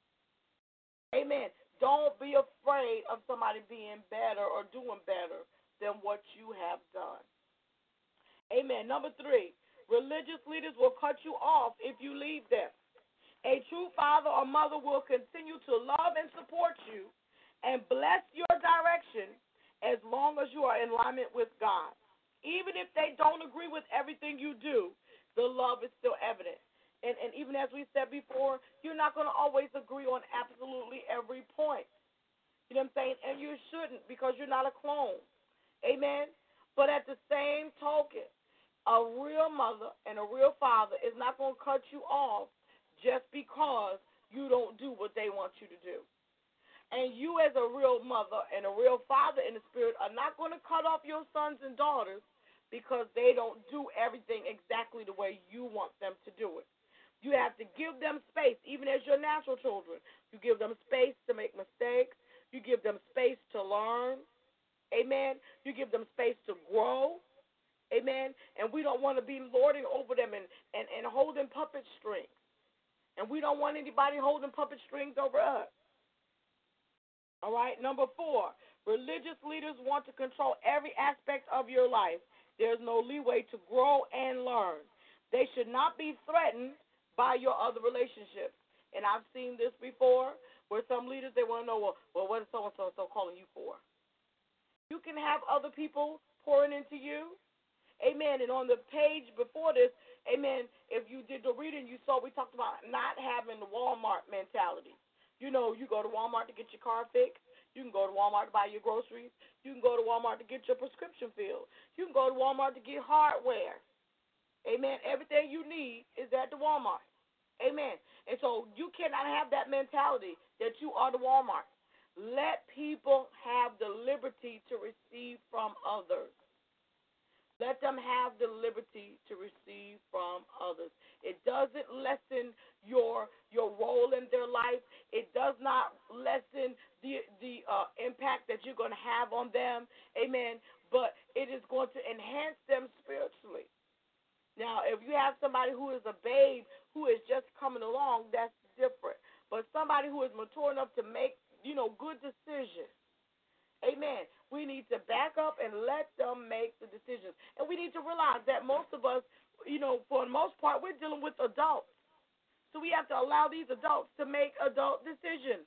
Amen. Don't be afraid of somebody being better or doing better than what you have done. Amen. Number three, religious leaders will cut you off if you leave them. A true father or mother will continue to love and support you and bless your direction as long as you are in alignment with God. Even if they don't agree with everything you do, the love is still evident. And, and even as we said before, you're not going to always agree on absolutely every point. You know what I'm saying? And you shouldn't, because you're not a clone. Amen? But at the same token, a real mother and a real father is not going to cut you off just because you don't do what they want you to do. And you as a real mother and a real father in the spirit are not going to cut off your sons and daughters because they don't do everything exactly the way you want them to do it. You have to give them space, even as your natural children. You give them space to make mistakes. You give them space to learn. Amen. You give them space to grow. Amen. And we don't want to be lording over them and, and, and holding puppet strings. And we don't want anybody holding puppet strings over us. All right. Number four, religious leaders want to control every aspect of your life. There's no leeway to grow and learn. They should not be threatened by your other relationships. And I've seen this before where some leaders, they want to know, well, well what is so-and-so so calling you for? You can have other people pouring into you. Amen. And on the page before this, amen, if you did the reading, you saw we talked about not having the Walmart mentality. You know, you go to Walmart to get your car fixed. You can go to Walmart to buy your groceries. You can go to Walmart to get your prescription filled. You can go to Walmart to get hardware. Amen. Everything you need is at the Walmart. Amen. And so you cannot have that mentality that you are the Walmart. Let people have the liberty to receive from others. Let them have the liberty to receive from others. It doesn't lessen your your role in their life. It does not lessen the the uh, impact that you're going to have on them. Amen. But it is going to enhance them spiritually. Now, if you have somebody who is a babe who is just coming along, that's different. But somebody who is mature enough to make, you know, good decisions, amen, we need to back up and let them make the decisions. And we need to realize that most of us, you know, for the most part, we're dealing with adults. So we have to allow these adults to make adult decisions.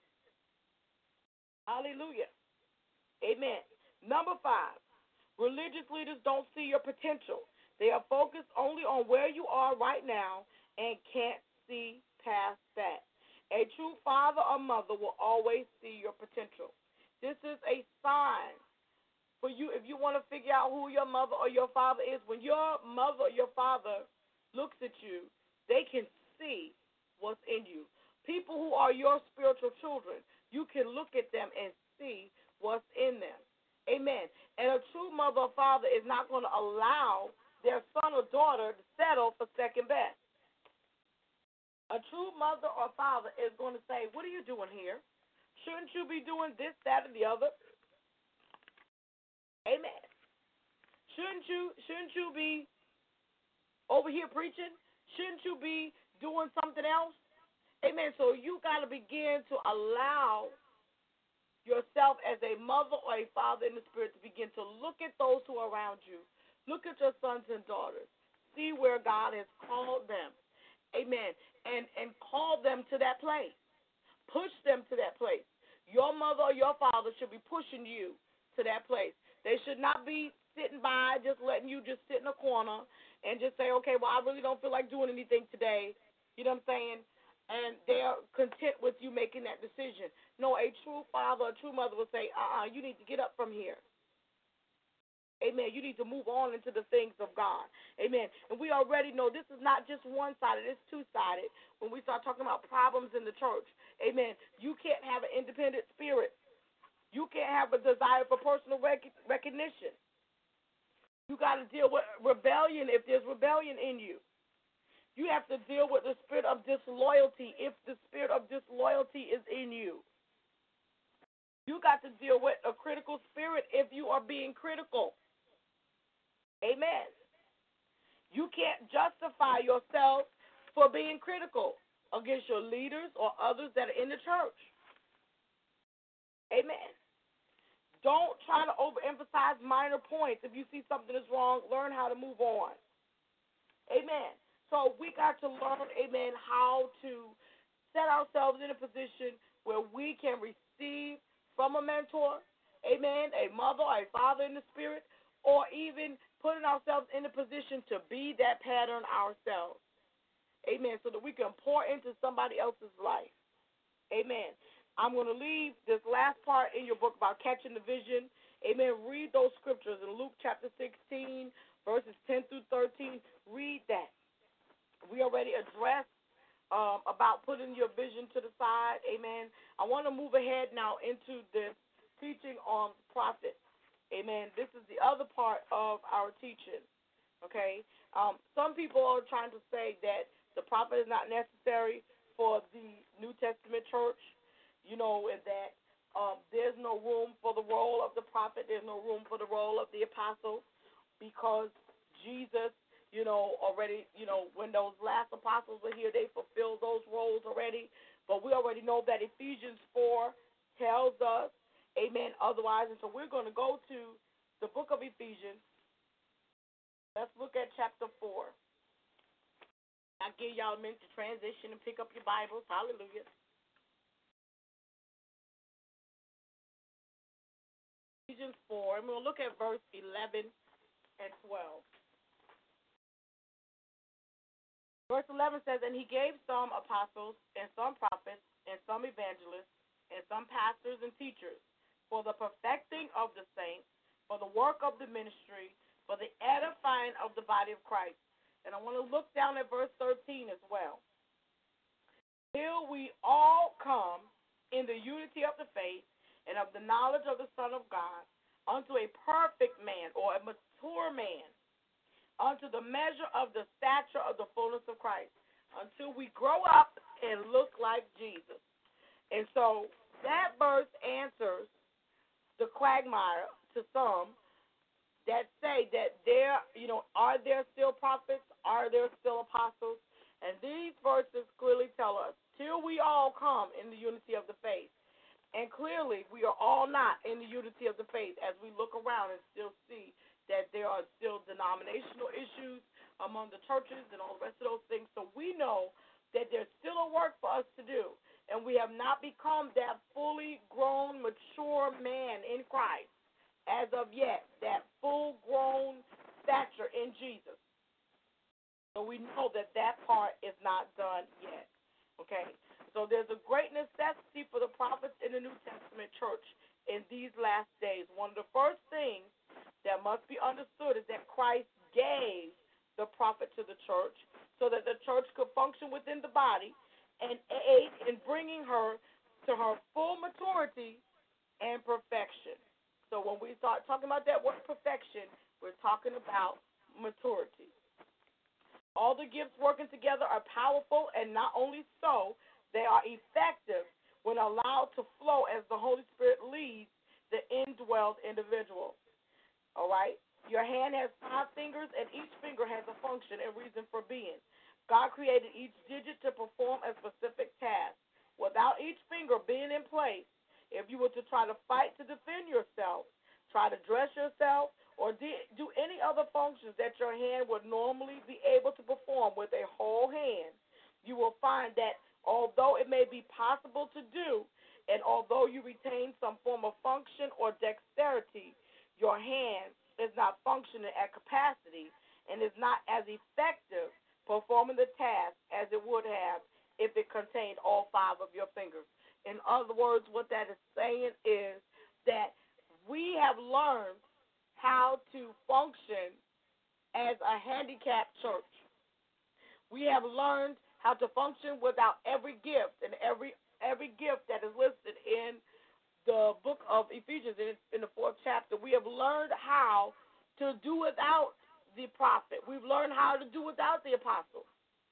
Hallelujah. Amen. Number five, religious leaders don't see your potential. They are focused only on where you are right now and can't see past that. A true father or mother will always see your potential. This is a sign for you if you want to figure out who your mother or your father is. When your mother or your father looks at you, they can see what's in you. People who are your spiritual children, you can look at them and see what's in them. Amen. And a true mother or father is not going to allow their son or daughter to settle for second best. A true mother or father is going to say, what are you doing here? Shouldn't you be doing this, that, or the other? Amen. Shouldn't you shouldn't you be over here preaching? Shouldn't you be doing something else? Amen. So you got to begin to allow yourself as a mother or a father in the spirit to begin to look at those who are around you. Look at your sons and daughters. See where God has called them. Amen. And and call them to that place. Push them to that place. Your mother or your father should be pushing you to that place. They should not be sitting by just letting you just sit in a corner and just say, okay, well, I really don't feel like doing anything today. You know what I'm saying? And they're content with you making that decision. No, a true father, a true mother will say, uh-uh, you need to get up from here. Amen. You need to move on into the things of God. Amen. And we already know this is not just one-sided. It's two-sided when we start talking about problems in the church. Amen. You can't have an independent spirit. You can't have a desire for personal rec- recognition. You got to deal with rebellion if there's rebellion in you. You have to deal with the spirit of disloyalty if the spirit of disloyalty is in you. You got to deal with a critical spirit if you are being critical. Amen. You can't justify yourself for being critical against your leaders or others that are in the church. Amen. Don't try to overemphasize minor points. If you see something is wrong, learn how to move on. Amen. So we got to learn, amen, how to set ourselves in a position where we can receive from a mentor, amen, a mother or a father in the spirit, or even putting ourselves in a position to be that pattern ourselves. Amen, so that we can pour into somebody else's life. Amen. I'm going to leave this last part in your book about catching the vision. Amen. Read those scriptures in Luke chapter sixteen, verses ten through thirteen. Read that. We already addressed um, about putting your vision to the side. Amen. I want to move ahead now into this teaching on prophets. Amen. This is the other part of our teaching. Okay. Um, some people are trying to say that the prophet is not necessary for the New Testament church. You know, and that um, there's no room for the role of the prophet. There's no room for the role of the apostle because Jesus, you know, already, you know, when those last apostles were here, they fulfilled those roles already. But we already know that Ephesians four tells us, amen, otherwise. And so we're going to go to the book of Ephesians. Let's look at chapter four. I'll give y'all a minute to transition and pick up your Bibles. Hallelujah. Ephesians four, and we'll look at verse eleven and twelve. Verse eleven says, and he gave some apostles and some prophets and some evangelists and some pastors and teachers for the perfecting of the saints, for the work of the ministry, for the edifying of the body of Christ. And I want to look down at verse thirteen as well. Till we all come in the unity of the faith and of the knowledge of the Son of God, unto a perfect man or a mature man, unto the measure of the stature of the fullness of Christ, until we grow up and look like Jesus. And so that verse answers the quagmire to some that say that there, you know, are there still prophets? Are there still apostles? And these verses clearly tell us, till we all come in the unity of the faith. And clearly, we are all not in the unity of the faith as we look around and still see that there are still denominational issues among the churches and all the rest of those things. So we know that there's still a work for us to do. And we have not become that fully grown, mature man in Christ as of yet, that full-grown stature in Jesus. So we know that that part is not done yet. Okay? So there's a great necessity for the prophets in the New Testament church. in these last days. One of the first things that must be understood is that Christ gave the prophet to the church so that the church could function within the body and aid in bringing her to her full maturity and perfection. So when we start talking about that word perfection, we're talking about maturity. All the gifts working together are powerful, and not only so, they are effective when allowed to flow as the Holy Spirit leads the indwelled individual. All right? Your hand has five fingers, and each finger has a function and reason for being. God created each digit to perform a specific task. Without each finger being in place, if you were to try to fight to defend yourself, try to dress yourself, or do any other functions that your hand would normally be able to perform with a whole hand, you will find that although it may be possible to do, and although you retain some form of function or dexterity, your hand is not functioning at capacity and is not as effective performing the task as it would have if it contained all five of your fingers. In other words, what that is saying is that we have learned how to function as a handicapped church. We have learned how to function without every gift and every every gift that is listed in the book of Ephesians in, in the fourth chapter. We have learned how to do without the prophet. We've learned how to do without the apostles.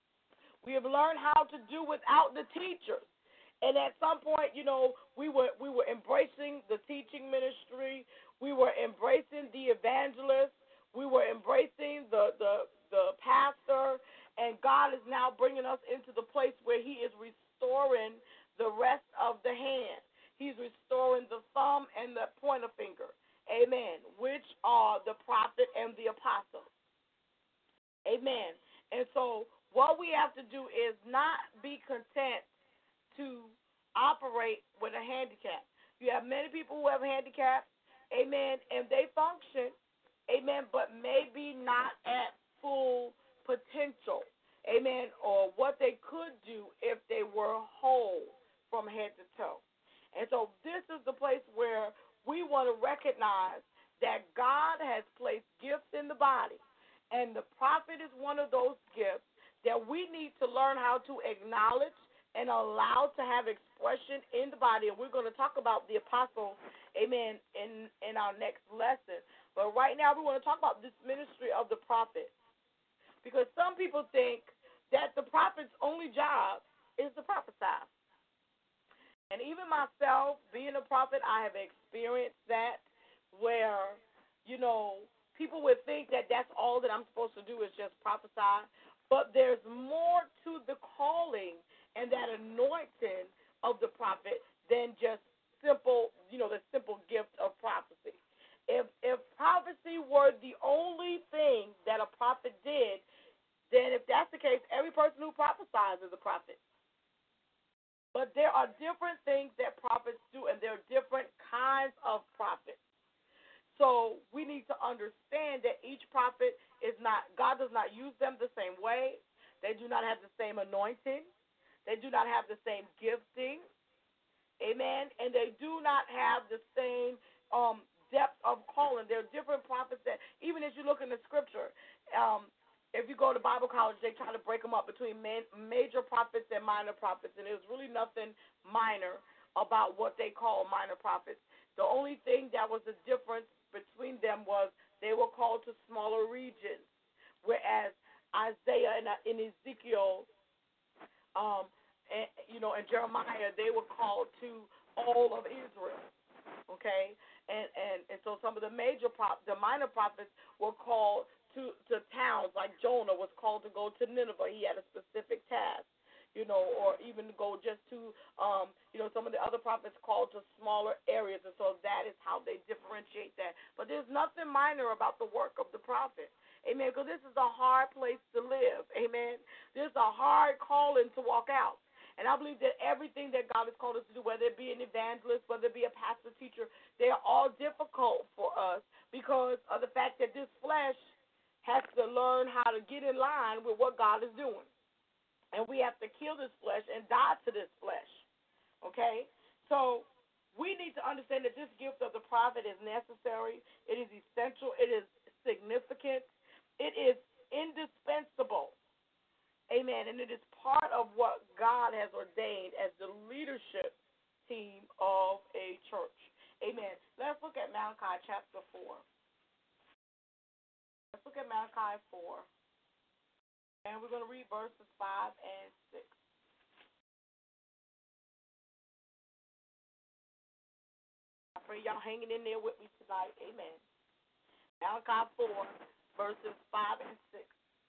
We have learned how to do without the teachers. And at some point, you know, we were we were embracing the teaching ministry. We were embracing the evangelist. We were embracing the, the, the pastor. And God is now bringing us into the place where he is restoring the rest of the hand. He's restoring the thumb and the pointer finger. Amen. Which are the prophet and the apostle. Amen. And so what we have to do is not be content to operate with a handicap. You have many people who have handicaps, amen, and they function, amen, but maybe not at full potential, amen, or what they could do if they were whole from head to toe. And so this is the place where we want to recognize that God has placed gifts in the body, and the prophet is one of those gifts that we need to learn how to acknowledge and allow to have expression in the body. And we're going to talk about the apostle, amen, in, in our next lesson. But right now we want to talk about this ministry of the prophet. Because some people think that the prophet's only job is to prophesy. And even myself, being a prophet, I have experienced that where, you know, people would think that that's all that I'm supposed to do is just prophesy. But there's more to the calling and that anointing of the prophet than just simple, you know, the simple gift of prophecy. If if prophecy were the only thing that a prophet did, then if that's the case, every person who prophesies is a prophet. But there are different things that prophets do, and there are different kinds of prophets. So we need to understand that each prophet is not, God does not use them the same way. They do not have the same anointing. They do not have the same gifting. Amen. And they do not have the same um, depth of calling. There are different prophets that, even as you look in the scripture, um, if you go to Bible college, they try to break them up between man, major prophets and minor prophets. And there's really nothing minor about what they call minor prophets. The only thing that was the difference between them was they were called to smaller regions, whereas Isaiah and, and Ezekiel, um, and, you know, and Jeremiah, they were called to all of Israel. Okay, and and and so some of the major prop, the minor prophets were called to to towns, like Jonah was called to go to Nineveh. He had a specific task. You know, or even go just to, um, you know, some of the other prophets called to smaller areas, and so that is how they differentiate that. But there's nothing minor about the work of the prophet, amen, because this is a hard place to live, amen. This is a hard calling to walk out. And I believe that everything that God has called us to do, whether it be an evangelist, whether it be a pastor, teacher, they are all difficult for us because of the fact that this flesh has to learn how to get in line with what God is doing. And we have to kill this flesh and die to this flesh, okay? So we need to understand that this gift of the prophet is necessary. It is essential. It is significant. It is indispensable. Amen. And it is part of what God has ordained as the leadership team of a church. Amen. Let's look at Malachi chapter four. Let's look at Malachi four. And we're going to read verses five and six. I pray y'all hanging in there with me tonight. Amen. Malachi four, verses five and six.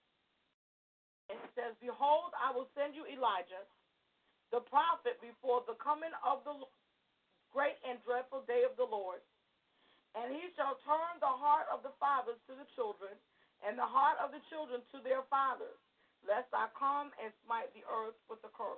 And it says, Behold, I will send you Elijah, the prophet, before the coming of the great and dreadful day of the Lord. And he shall turn the heart of the fathers to the children, and the heart of the children to their fathers, lest I come and smite the earth with a curse.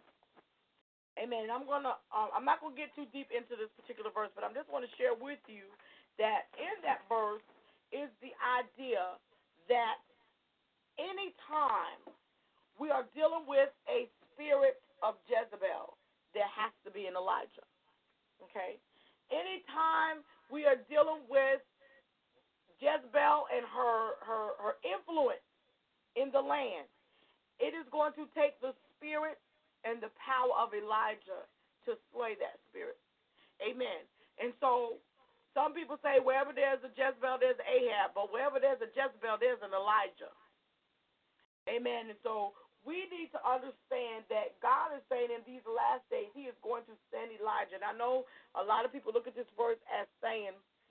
Amen. I'm gonna. Uh, I'm not gonna get too deep into this particular verse, but I just want to share with you that in that verse is the idea that any time we are dealing with a spirit of Jezebel, there has to be an Elijah. Okay? Anytime we are dealing with Jezebel and her, her, her influence in the land, it is going to take the spirit and the power of Elijah to slay that spirit. Amen. And so some people say wherever there's a Jezebel, there's an Ahab, but wherever there's a Jezebel, there's an Elijah. Amen. And so we need to understand that God is saying in these last days he is going to send Elijah. And I know a lot of people look at this verse as saying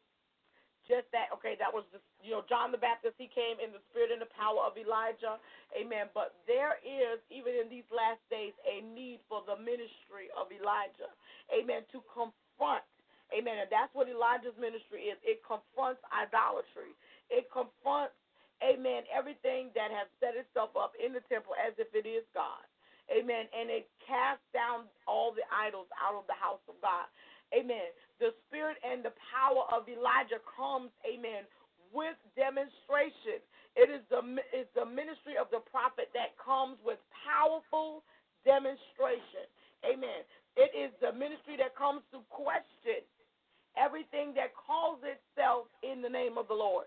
just that, okay, that was just, you know, John the Baptist, he came in the spirit and the power of Elijah. Amen. But there is, even in these last days, a need for the ministry of Elijah. Amen. To confront. Amen. And that's what Elijah's ministry is. It confronts idolatry. It confronts, amen, everything that has set itself up in the temple as if it is God. Amen. And it casts down all the idols out of the house of God. Amen. The spirit and the power of Elijah comes, amen, with demonstration. It is the, it's the ministry of the prophet that comes with powerful demonstration. Amen. It is the ministry that comes to question everything that calls itself in the name of the Lord.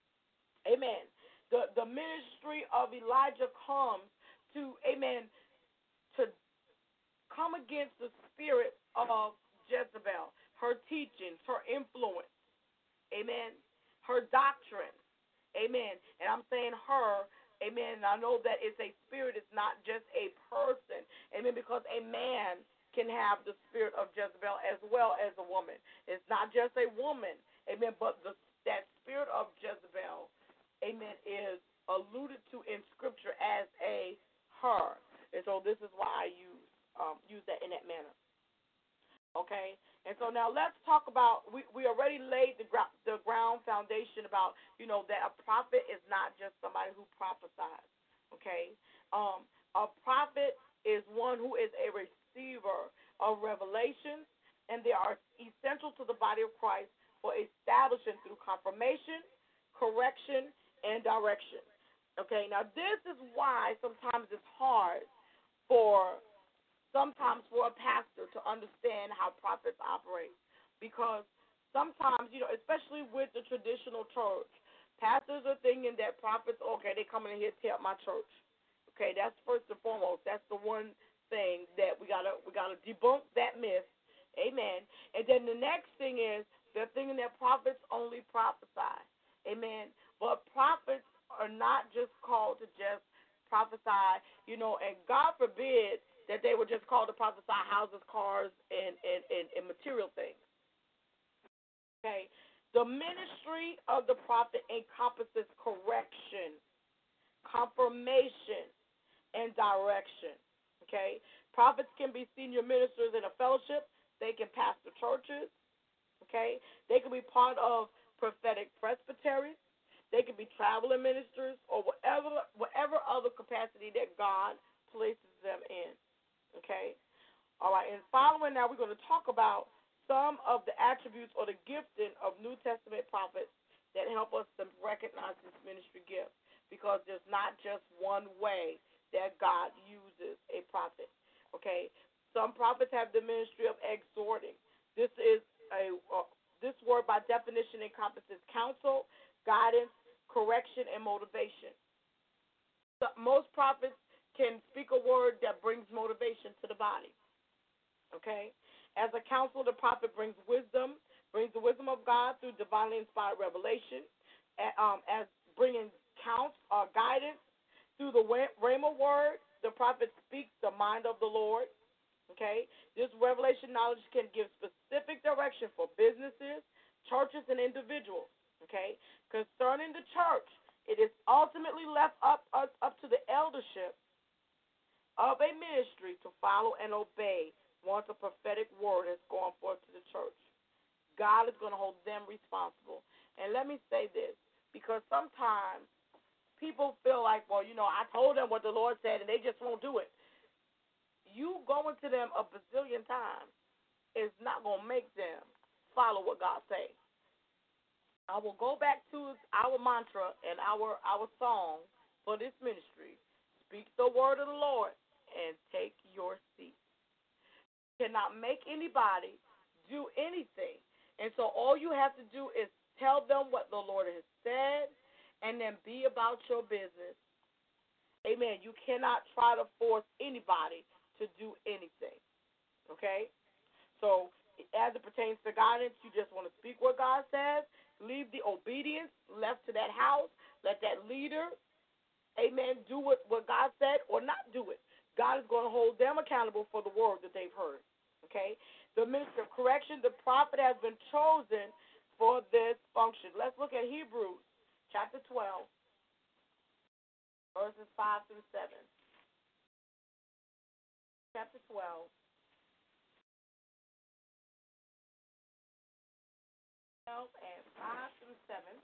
Amen. The, the ministry of Elijah comes to, amen, to come against the spirit of Jezebel, her teachings, her influence, amen, her doctrine, amen. And I'm saying her, amen, and I know that it's a spirit, it's not just a person, amen, because a man can have the spirit of Jezebel as well as a woman. It's not just a woman, amen, but the, that spirit of Jezebel, amen, is alluded to in Scripture as a her. And so this is why I use, um, use that in that manner. Okay? And so now let's talk about, we, we already laid the, gr- the ground foundation about, you know, that a prophet is not just somebody who prophesies. Okay? Um, a prophet is one who is a receiver of revelation, and they are essential to the body of Christ for establishing through confirmation, correction, and direction. Okay, now this is why sometimes it's hard for sometimes for a pastor to understand how prophets operate, because sometimes, you know, especially with the traditional church, pastors are thinking that prophets, okay, they come in here to tear up my church. Okay, that's first and foremost. That's the one thing that we gotta we gotta debunk that myth. Amen. And then the next thing is they're thinking that prophets only prophesy. Amen. But prophets are not just called to just prophesy, you know, and God forbid that they were just called to prophesy houses, cars, and, and, and, and material things. Okay. The ministry of the prophet encompasses correction, confirmation, and direction. Okay. Prophets can be senior ministers in a fellowship. They can pastor churches. Okay. They can be part of prophetic presbyteries. They can be traveling ministers or whatever whatever other capacity that God places them in. Okay? All right, and following now, we're going to talk about some of the attributes or the gifting of New Testament prophets that help us to recognize this ministry gift, because there's not just one way that God uses a prophet. Okay? Some prophets have the ministry of exhorting. This is a uh, this word by definition encompasses counsel, guidance, correction, and motivation. So most prophets can speak a word that brings motivation to the body. Okay? As a counsel, the prophet brings wisdom, brings the wisdom of God through divinely inspired revelation, um, as bringing counsel, uh, guidance through the Rhema word. The prophet speaks the mind of the Lord. Okay? This revelation knowledge can give specific direction for businesses, churches, and individuals. Okay? Concerning the church, it is ultimately left up, up, up to the eldership of a ministry to follow and obey once a prophetic word has gone forth to the church. God is going to hold them responsible. And let me say this, because sometimes people feel like, well, you know, I told them what the Lord said and they just won't do it. You going to them a bazillion times is not going to make them follow what God says. I will go back to our mantra and our, our song for this ministry. Speak the word of the Lord and take your seat. You cannot make anybody do anything. And so all you have to do is tell them what the Lord has said and then be about your business. Amen. You cannot try to force anybody to do anything. Okay? So as it pertains to guidance, you just want to speak what God says. Leave the obedience left to that house. Let that leader, amen, do what, what God said or not do it. God is going to hold them accountable for the word that they've heard. Okay? The minister of correction, the prophet has been chosen for this function. Let's look at Hebrews chapter twelve, verses five through seven. Chapter twelve. And five through seven.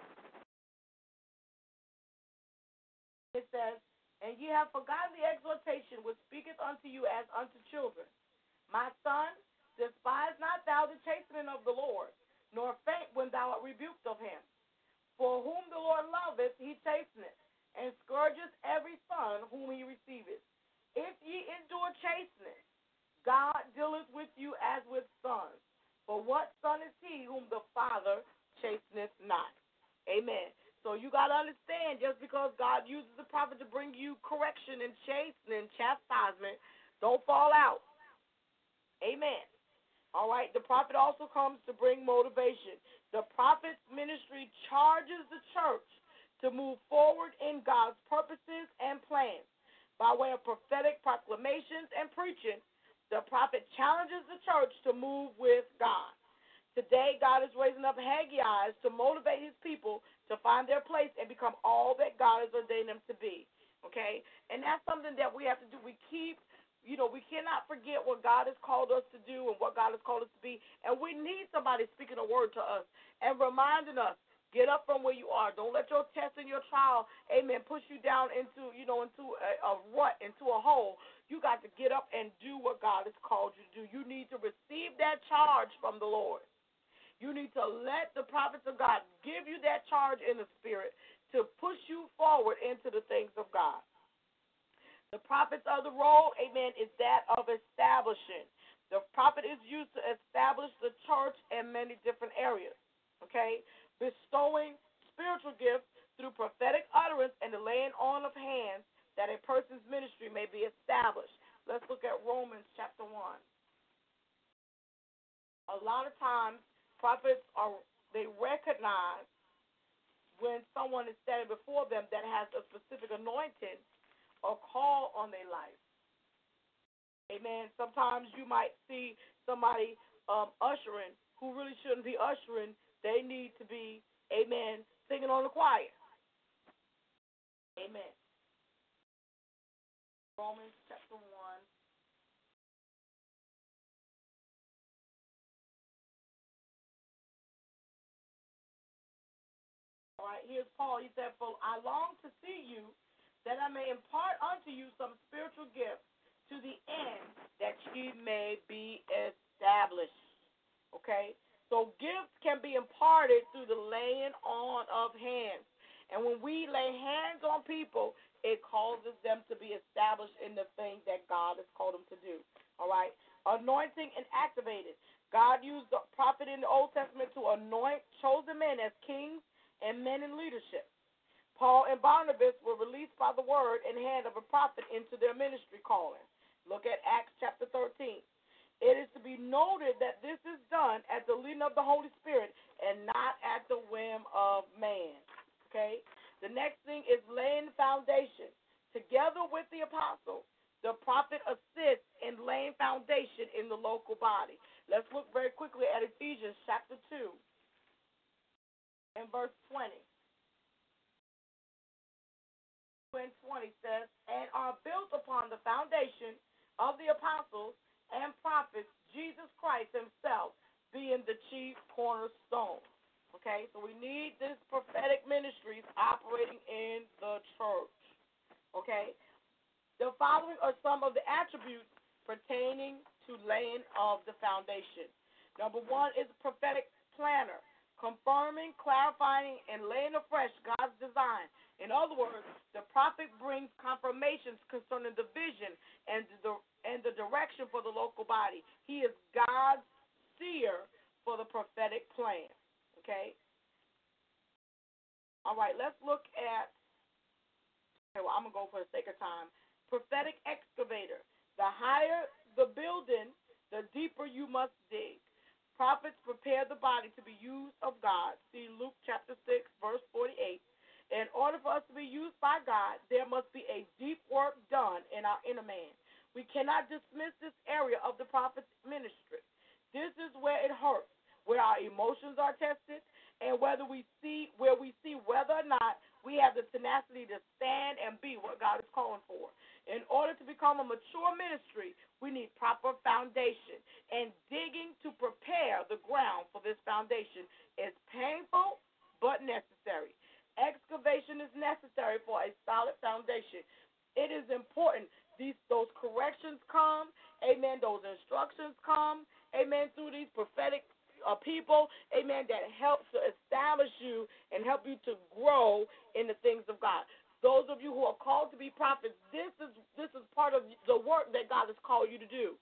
It says, and ye have forgotten the exhortation which speaketh unto you as unto children. My son, despise not thou the chastening of the Lord, nor faint when thou art rebuked of him. For whom the Lord loveth, he chasteneth, and scourgeth every son whom he receiveth. If ye endure chastening, God dealeth with you as with sons. For what son is he whom the Father chasteneth not? Amen. So you got to understand, just because God uses the prophet to bring you correction and chastening, chastisement, don't fall out. Amen. All right. The prophet also comes to bring motivation. The prophet's ministry charges the church to move forward in God's purposes and plans. By way of prophetic proclamations and preaching, the prophet challenges the church to move with God. Today, God is raising up Haggai's to motivate his people to find their place and become all that God has ordained them to be. Okay? And that's something that we have to do. We keep, you know, we cannot forget what God has called us to do and what God has called us to be. And we need somebody speaking a word to us and reminding us, get up from where you are. Don't let your test and your trial, amen, push you down into, you know, into a, a rut, into a hole. You got to get up and do what God has called you to do. You need to receive that charge from the Lord. You need to let the prophets of God give you that charge in the spirit to push you forward into the things of God. The prophet's other role, amen, is that of establishing. The prophet is used to establish the church in many different areas, okay? Bestowing spiritual gifts through prophetic utterance and the laying on of hands that a person's ministry may be established. Let's look at Romans chapter one. A lot of times, prophets are, they recognize when someone is standing before them that has a specific anointing or call on their life. Amen. Sometimes you might see somebody um, ushering who really shouldn't be ushering. They need to be, amen, singing on the choir. Amen. Romans chapter one. All right, here's Paul. He said, for I long to see you, that I may impart unto you some spiritual gifts, to the end that ye may be established. Okay? So gifts can be imparted through the laying on of hands. And when we lay hands on people, it causes them to be established in the thing that God has called them to do. All right? Anointing and activated. God used the prophet in the Old Testament to anoint chosen men as kings and men in leadership. Paul and Barnabas were released by the word and hand of a prophet into their ministry calling. Look at Acts chapter thirteen. It is to be noted that this is done at the leading of the Holy Spirit and not at the whim of man. Okay? The next thing is laying foundation. Together with the apostle, the prophet assists in laying foundation in the local body. Let's look very quickly at Ephesians chapter two and verse twenty. And twenty says, and are built upon the foundation of the apostles and prophets, Jesus Christ himself being the chief cornerstone. Okay, so we need this prophetic ministries operating in the church. Okay, the following are some of the attributes pertaining to laying of the foundation. Number one is prophetic planner, confirming, clarifying, and laying afresh God's design. In other words, the prophet brings confirmations concerning the vision and the and the direction for the local body. He is God's seer for the prophetic plan. Okay? All right, let's look at, okay, well, I'm going to go for the sake of time. Prophetic excavator. The higher the building, the deeper you must dig. Prophets prepare the body to be used of God. See Luke chapter six, verse forty-eight. In order for us to be used by God, there must be a deep work done in our inner man. We cannot dismiss this area of the prophet's ministry. This is where it hurts, where our emotions are tested, and whether we see where we see whether or not we have the tenacity to stand and be what God is calling for. In order to become a mature ministry, we need proper foundation, and digging to prepare the ground for this foundation is painful but necessary. Excavation is necessary for a solid foundation. It is important these those corrections come, amen, those instructions come, amen, through these prophetic uh, people, amen, that helps to establish you and help you to grow in the things of God. Those of you who are called to be prophets, this is this is part of the work that God has called you to do.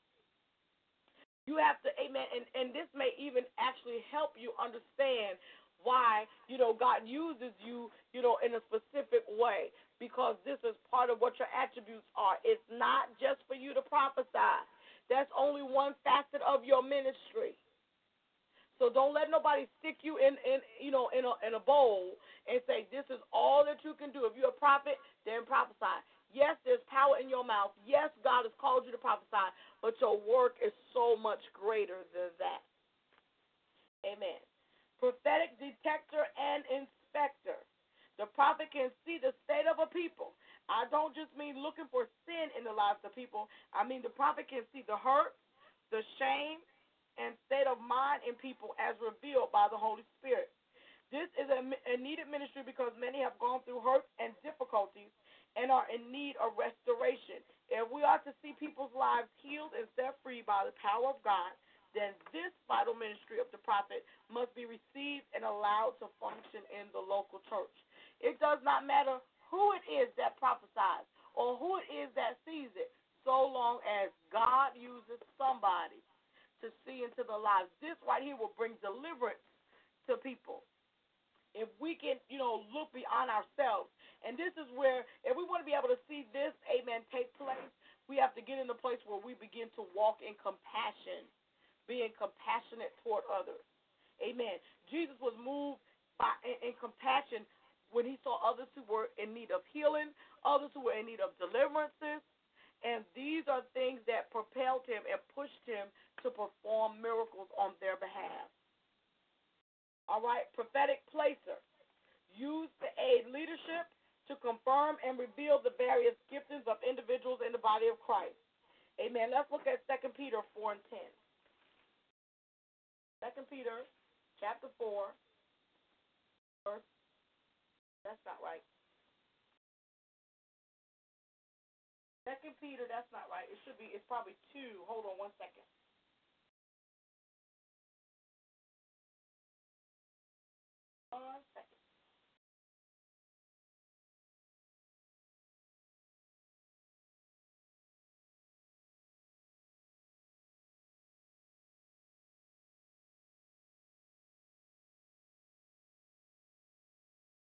You have to, amen, and, and this may even actually help you understand why, you know, God uses you, you know, in a specific way, because this is part of what your attributes are. It's not just for you to prophesy. That's only one facet of your ministry. So don't let nobody stick you in, in you know, in a, in a bowl and say this is all that you can do. If you're a prophet, then prophesy. Yes, there's power in your mouth. Yes, God has called you to prophesy, but your work is so much greater than that. Amen. Prophetic detector and inspector. The prophet can see the state of a people. I don't just mean looking for sin in the lives of people. I mean the prophet can see the hurt, the shame, and state of mind in people as revealed by the Holy Spirit. This is a, a needed ministry because many have gone through hurt and difficulties and are in need of restoration. If we are to see people's lives healed and set free by the power of God, then this vital ministry of the prophet must be received and allowed to function in the local church. It does not matter who it is that prophesies or who it is that sees it, so long as God uses somebody to see into the lives. This right here will bring deliverance to people. If we can, you know, look beyond ourselves. And this is where, if we want to be able to see this, amen, take place, we have to get in a place where we begin to walk in compassion, being compassionate toward others. Amen. Jesus was moved by in, in compassion when he saw others who were in need of healing, others who were in need of deliverances. And these are things that propelled him and pushed him to perform miracles on their behalf. All right, prophetic placer, used to aid leadership, to confirm and reveal the various giftings of individuals in the body of Christ. Amen. Let's look at Second Peter four and ten. Second Peter chapter four, verse, that's not right. Second Peter, that's not right. It should be, it's probably two. Hold on one second. One second.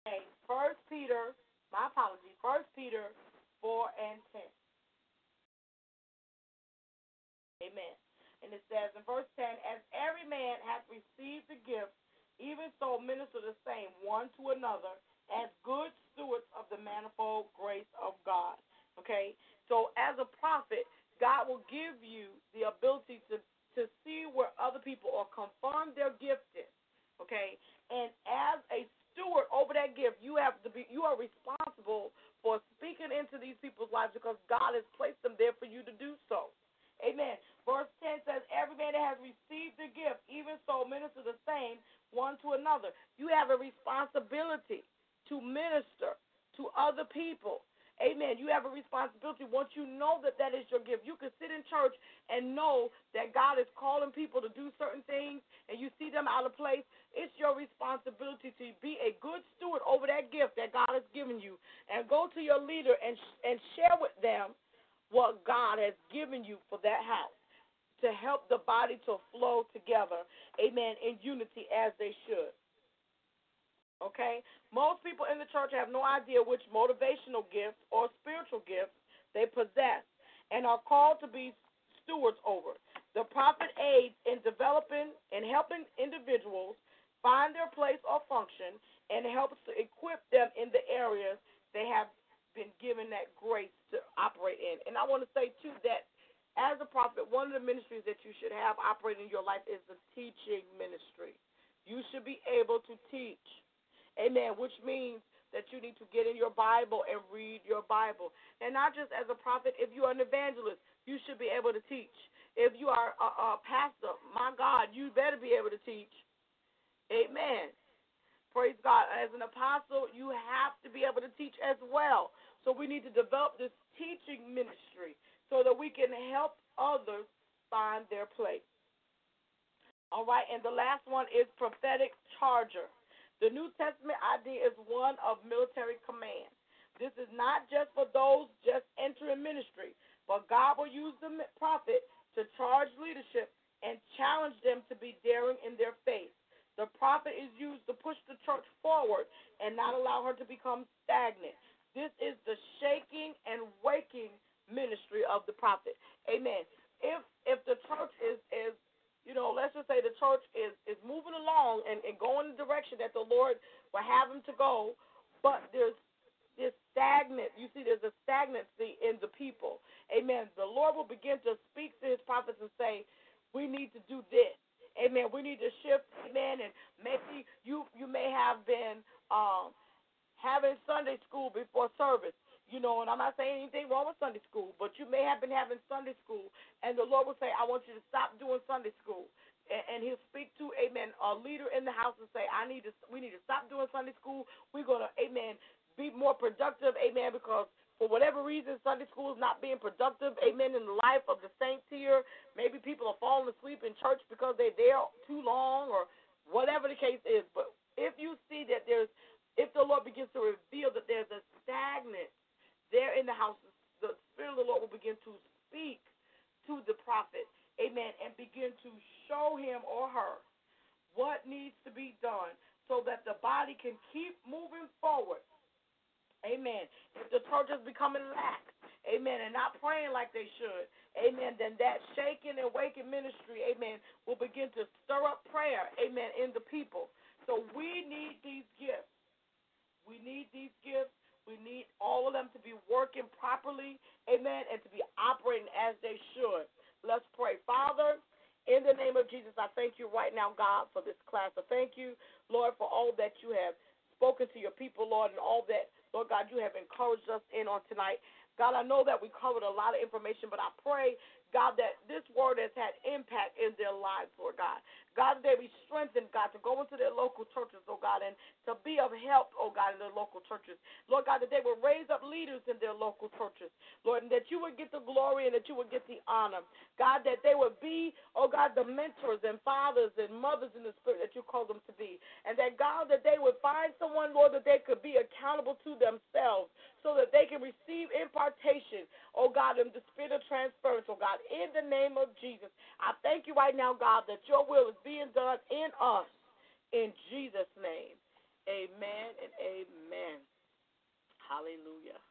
Okay, First Peter, my apology, First Peter four and ten. Amen. And it says in verse ten, as every man hath received the gift, even so minister the same one to another as good stewards of the manifold grace of God. Okay? So as a prophet, God will give you the ability to, to see where other people are confirm their gifting. Okay? And as a steward over that gift, you have to be you are responsible for speaking into these people's lives because God has placed them there for you to do so. Amen. Verse ten says, every man that has received the gift, even so minister the same one to another. You have a responsibility to minister to other people. Amen. You have a responsibility once you know that that is your gift. You can sit in church and know that God is calling people to do certain things and you see them out of place. It's your responsibility to be a good steward over that gift that God has given you and go to your leader and, and share with them what God has given you for that house to help the body to flow together, amen, in unity as they should. Okay? Most people in the church have no idea which motivational gifts or spiritual gifts they possess and are called to be stewards over. The prophet aids in developing and helping individuals find their place or function and helps to equip them in the areas they have been given that grace to operate in. And I want to say, too, that as a prophet, one of the ministries that you should have operating in your life is the teaching ministry. You should be able to teach. Amen, which means that you need to get in your Bible and read your Bible. And not just as a prophet, if you are an evangelist, you should be able to teach. If you are a, a pastor, my God, you better be able to teach. Amen. Praise God. As an apostle, you have to be able to teach as well. So we need to develop this teaching ministry so that we can help others find their place. All right, and the last one is prophetic charger. The New Testament idea is one of military command. This is not just for those just entering ministry, but God will use the prophet to charge leadership and challenge them to be daring in their faith. The prophet is used to push the church forward and not allow her to become stagnant. This is the shaking and waking ministry of the prophet. Amen. If if the church is, is you know, let's just say the church is, is moving along and, and going in the direction that the Lord will have them to go, but there's this stagnant, you see, there's a stagnancy in the people. Amen. The Lord will begin to speak to his prophets and say, we need to do this. Amen. We need to shift. Amen. And maybe you you may have been um, having Sunday school before service. You know, and I'm not saying anything wrong with Sunday school, but you may have been having Sunday school, and the Lord will say, I want you to stop doing Sunday school. And, and he'll speak to, amen, a leader in the house and say, I need to, we need to stop doing Sunday school. We're going to, amen, be more productive, amen, because for whatever reason, Sunday school is not being productive, amen, in the life of the saints here. Maybe people are falling asleep in church because they're there too long or whatever the case is. But if you see that there's, if the Lord begins to reveal that there's a stagnant there in the house, the Spirit of the Lord will begin to speak to the prophet, amen, and begin to show him or her what needs to be done so that the body can keep moving forward. Amen. If the church is becoming lax, amen, and not praying like they should, amen, then that shaking and waking ministry, amen, will begin to stir up prayer, amen, in the people. So we need these gifts. We need these gifts. We need all of them to be working properly, amen, and to be operating as they should. Let's pray. Father, in the name of Jesus, I thank you right now, God, for this class. I thank you, Lord, for all that you have spoken to your people, Lord, and all that, Lord God, you have encouraged us in on tonight. God, I know that we covered a lot of information, but I pray, God, that this word has had impact in their lives, Lord God. God, that they be strengthened, God, to go into their local churches, oh God, and to be of help, oh God, in their local churches. Lord God, that they will raise up leaders in their local churches, Lord, and that you would get the glory and that you would get the honor. God, that they would be, oh God, the mentors and fathers and mothers in the spirit that you call them to be. And that, God, that they would find someone, Lord, that they could be accountable to themselves so that they can receive impartation, oh God, in the spirit of transference, oh God, in the name of Jesus. I thank you right now, God, that your will is being done in us. In Jesus' name, Amen and amen. Hallelujah.